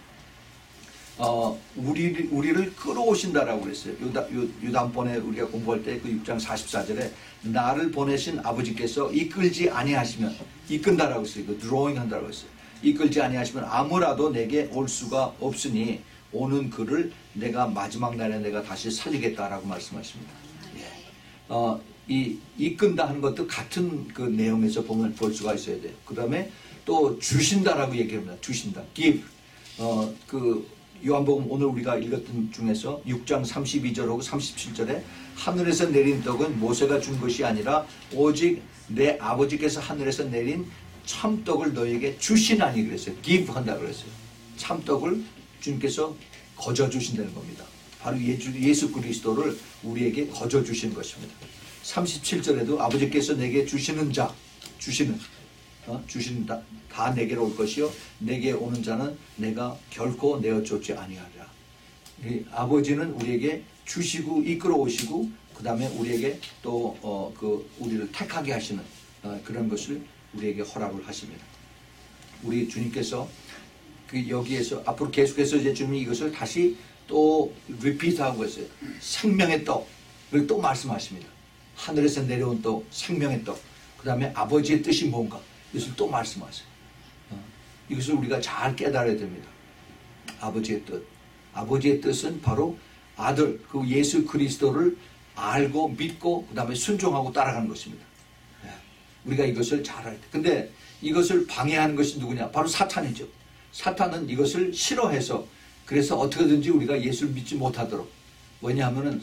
A: 어, 우리, 우리를 끌어오신다라고 그랬어요. 유다, 유, 유단번에 우리가 공부할 때 그 육 장 사십사 절에 나를 보내신 아버지께서 이끌지 아니하시면 이끈다라고 했어요. 그 드로잉 한다라고 했어요. 이끌지 아니하시면 아무라도 내게 올 수가 없으니 오는 그를 내가 마지막 날에 내가 다시 살리겠다라고 말씀하십니다. 예. 어, 이 이끈다 하는 것도 같은 그 내용에서 보면 볼 수가 있어야 돼요. 그 다음에 또 주신다라고 얘기합니다. 주신다. give. 어, 그 요한복음 오늘 우리가 읽었던 중에서 육 장 삼십이 절하고 삼십칠 절에 하늘에서 내린 떡은 모세가 준 것이 아니라 오직 내 아버지께서 하늘에서 내린 참떡을 너에게 주시나니 그랬어요. give 한다고 그랬어요. 참떡을 주님께서 거저 주신다는 겁니다. 바로 예수, 예수 그리스도를 우리에게 거저 주시는 것입니다. 삼십칠 절에도 아버지께서 내게 주시는 자, 주시는, 어? 주시는 다, 다 내게로 올 것이요. 내게 오는 자는 내가 결코 내어 쫓지 아니하리라. 아버지는 우리에게 주시고 이끌어 오시고 그 다음에 우리에게 또, 어, 그, 우리를 택하게 하시는 어, 그런 것을 우리에게 허락을 하십니다. 우리 주님께서 그 여기에서 앞으로 계속해서 이제 주님이 이것을 다시 또 리피트하고 있어요. 생명의 떡을 또 말씀하십니다. 하늘에서 내려온 떡, 생명의 떡. 그 다음에 아버지의 뜻이 뭔가 이것을 또 말씀하세요. 어, 이것을 우리가 잘 깨달아야 됩니다. 아버지의 뜻. 아버지의 뜻은 바로 아들, 그 예수 그리스도를 알고 믿고 그 다음에 순종하고 따라가는 것입니다. 예, 우리가 이것을 잘 알아야 돼. 근데 이것을 방해하는 것이 누구냐? 바로 사탄이죠. 사탄은 이것을 싫어해서 그래서 어떻게든지 우리가 예수를 믿지 못하도록. 왜냐하면은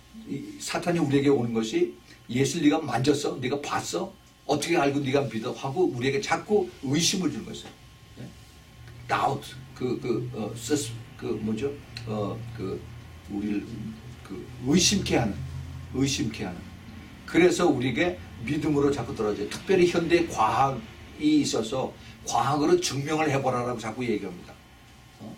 A: 사탄이 우리에게 오는 것이 예수를 네가 만졌어? 네가 봤어? 어떻게 알고 네가 믿어? 하고 우리에게 자꾸 의심을 주는 것이에요. 예? doubt, 그, 그, 어, 그 뭐죠? 어, 그 우리를 그 의심케 하는, 의심케 하는. 그래서 우리에게 믿음으로 자꾸 떨어져요. 특별히 현대 과학이 있어서 과학으로 증명을 해보라라고 자꾸 얘기합니다. 어?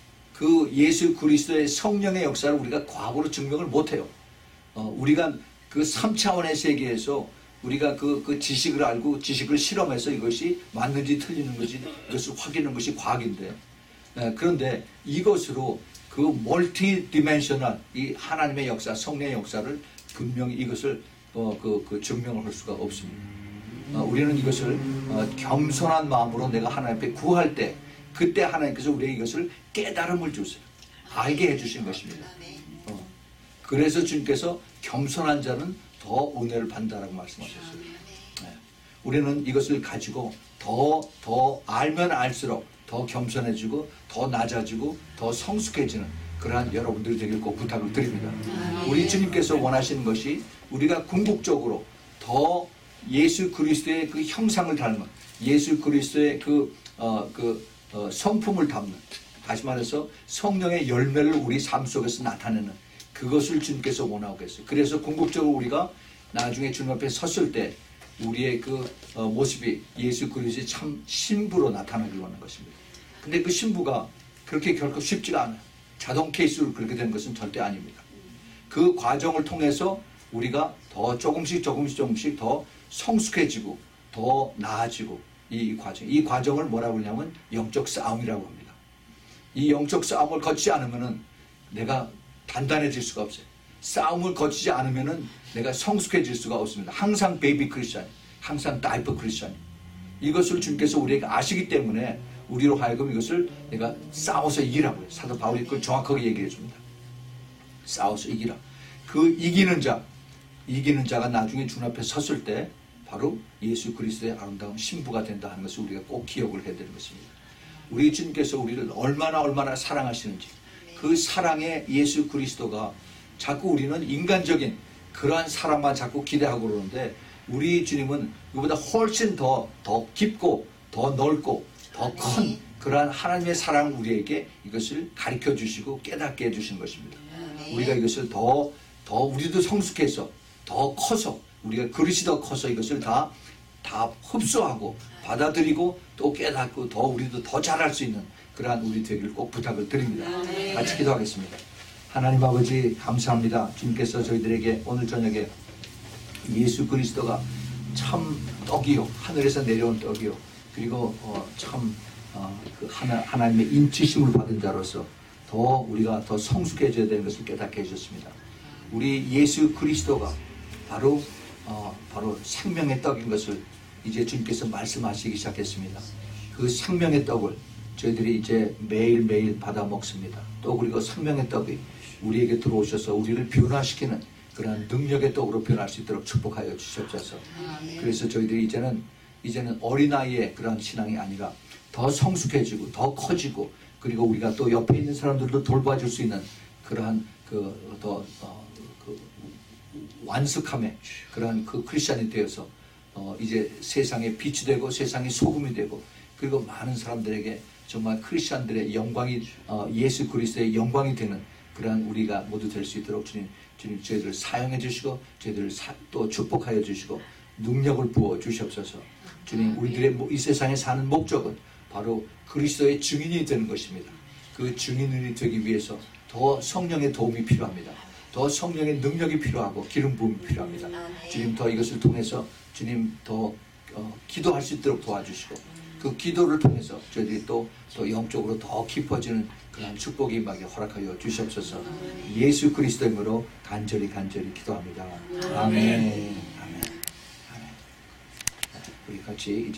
A: 그 예수 그리스도의 성령의 역사를 우리가 과학으로 증명을 못해요. 어, 우리가 그 삼 차원의 세계에서 우리가 그, 그 지식을 알고 지식을 실험해서 이것이 맞는지 틀리는 것이 이것을 확인하는 것이 과학인데, 에, 그런데 이것으로 그 멀티 디멘셔널 이 하나님의 역사, 성령의 역사를 분명히 이것을 어, 그, 그 증명을 할 수가 없습니다. 어, 우리는 이것을 어, 겸손한 마음으로 내가 하나님 앞에 구할 때 그때 하나님께서 우리에게 이것을 깨달음을 주세요. 알게 해주신 것입니다. 어, 그래서 주님께서 겸손한 자는 더 은혜를 받는다라고 말씀하셨어요. 네. 우리는 이것을 가지고 더, 더 알면 알수록 더 겸손해지고 더 낮아지고 더 성숙해지는 그러한 여러분들이 되길 꼭 부탁을 드립니다. 우리 주님께서 원하시는 것이 우리가 궁극적으로 더 예수 그리스도의 그 형상을 닮은 예수 그리스도의 그, 어, 그 어, 성품을 담는, 다시 말해서 성령의 열매를 우리 삶 속에서 나타내는 그것을 주님께서 원하고 계세요. 그래서 궁극적으로 우리가 나중에 주님 앞에 섰을 때 우리의 그 어, 모습이 예수 그리스도의 참 신부로 나타나길 원하는 것입니다. 근데 그 신부가 그렇게 결코 쉽지가 않아요. 자동 케이스로 그렇게 된 것은 절대 아닙니다. 그 과정을 통해서 우리가 더 조금씩 조금씩 조금씩 더 성숙해지고 더 나아지고 이 과정, 이 과정을 뭐라고 하냐면 영적 싸움이라고 합니다. 이 영적 싸움을 거치지 않으면은 내가 단단해질 수가 없어요. 싸움을 거치지 않으면은 내가 성숙해질 수가 없습니다. 항상 베이비 크리스찬, 항상 다이퍼 크리스찬. 이것을 주님께서 우리에게 아시기 때문에 우리로 하여금 이것을 내가 싸워서 이기라고 해요. 사도 바울이 그걸 정확하게 얘기해 줍니다. 싸워서 이기라. 그 이기는 자, 이기는 자가 나중에 주님 앞에 섰을 때 바로 예수 그리스도의 아름다운 신부가 된다 하는 것을 우리가 꼭 기억을 해야 되는 것입니다. 우리 주님께서 우리를 얼마나 얼마나 사랑하시는지 그 사랑의 예수 그리스도가 자꾸 우리는 인간적인 그러한 사랑만 자꾸 기대하고 그러는데 우리 주님은 그보다 훨씬 더, 더 깊고 더 넓고 더 큰 그러한 하나님의 사랑을 우리에게 이것을 가르쳐 주시고 깨닫게 해주신 것입니다. 우리가 이것을 더, 더 우리도 성숙해서 더 커서 우리가 그릇이 더 커서 이것을 다, 다 흡수하고 받아들이고 또 깨닫고 더 우리도 더 잘할 수 있는 그러한 우리 되기를 꼭 부탁을 드립니다. 같이 기도하겠습니다. 하나님 아버지 감사합니다. 주님께서 저희들에게 오늘 저녁에 예수 그리스도가 참 떡이요 하늘에서 내려온 떡이요 그리고 어, 참 어, 그 하나, 하나님의 인치심을 받은 자로서 더 우리가 더 성숙해져야 되는 것을 깨닫게 해주셨습니다. 우리 예수 그리스도가 바로 어, 바로 생명의 떡인 것을 이제 주님께서 말씀하시기 시작했습니다. 그 생명의 떡을 저희들이 이제 매일매일 받아 먹습니다. 또 그리고 생명의 떡이 우리에게 들어오셔서 우리를 변화시키는 그런 능력의 떡으로 변할 수 있도록 축복하여 주시옵소서. 그래서 저희들이 이제는 이제는 어린아이의 그런 신앙이 아니라 더 성숙해지고 더 커지고 그리고 우리가 또 옆에 있는 사람들도 돌봐줄 수 있는 그러한 그 더 어, 그 완숙함의 그런 그 크리스찬이 되어서 어, 이제 세상에 빛이 되고 세상에 소금이 되고 그리고 많은 사람들에게 정말 크리스찬들의 영광이 어, 예수 그리스도의 영광이 되는 그러한 우리가 모두 될 수 있도록 주님, 주님 저희들을 사용해 주시고 저희들을 사, 또 축복하여 주시고 능력을 부어 주시옵소서. 주님 우리들의 이 세상에 사는 목적은 바로 그리스도의 증인이 되는 것입니다. 그 증인이 되기 위해서 더 성령의 도움이 필요합니다. 더 성령의 능력이 필요하고 기름 부음이 필요합니다. 주님 더 이것을 통해서 주님 더 어, 기도할 수 있도록 도와주시고 그 기도를 통해서 저희들이 또, 또 영적으로 더 깊어지는 그런 축복이 임하게 허락하여 주시옵소서. 예수 그리스도의 이름으로 간절히 간절히 기도합니다. 아멘. 아멘. 아멘. 우리 같이 이제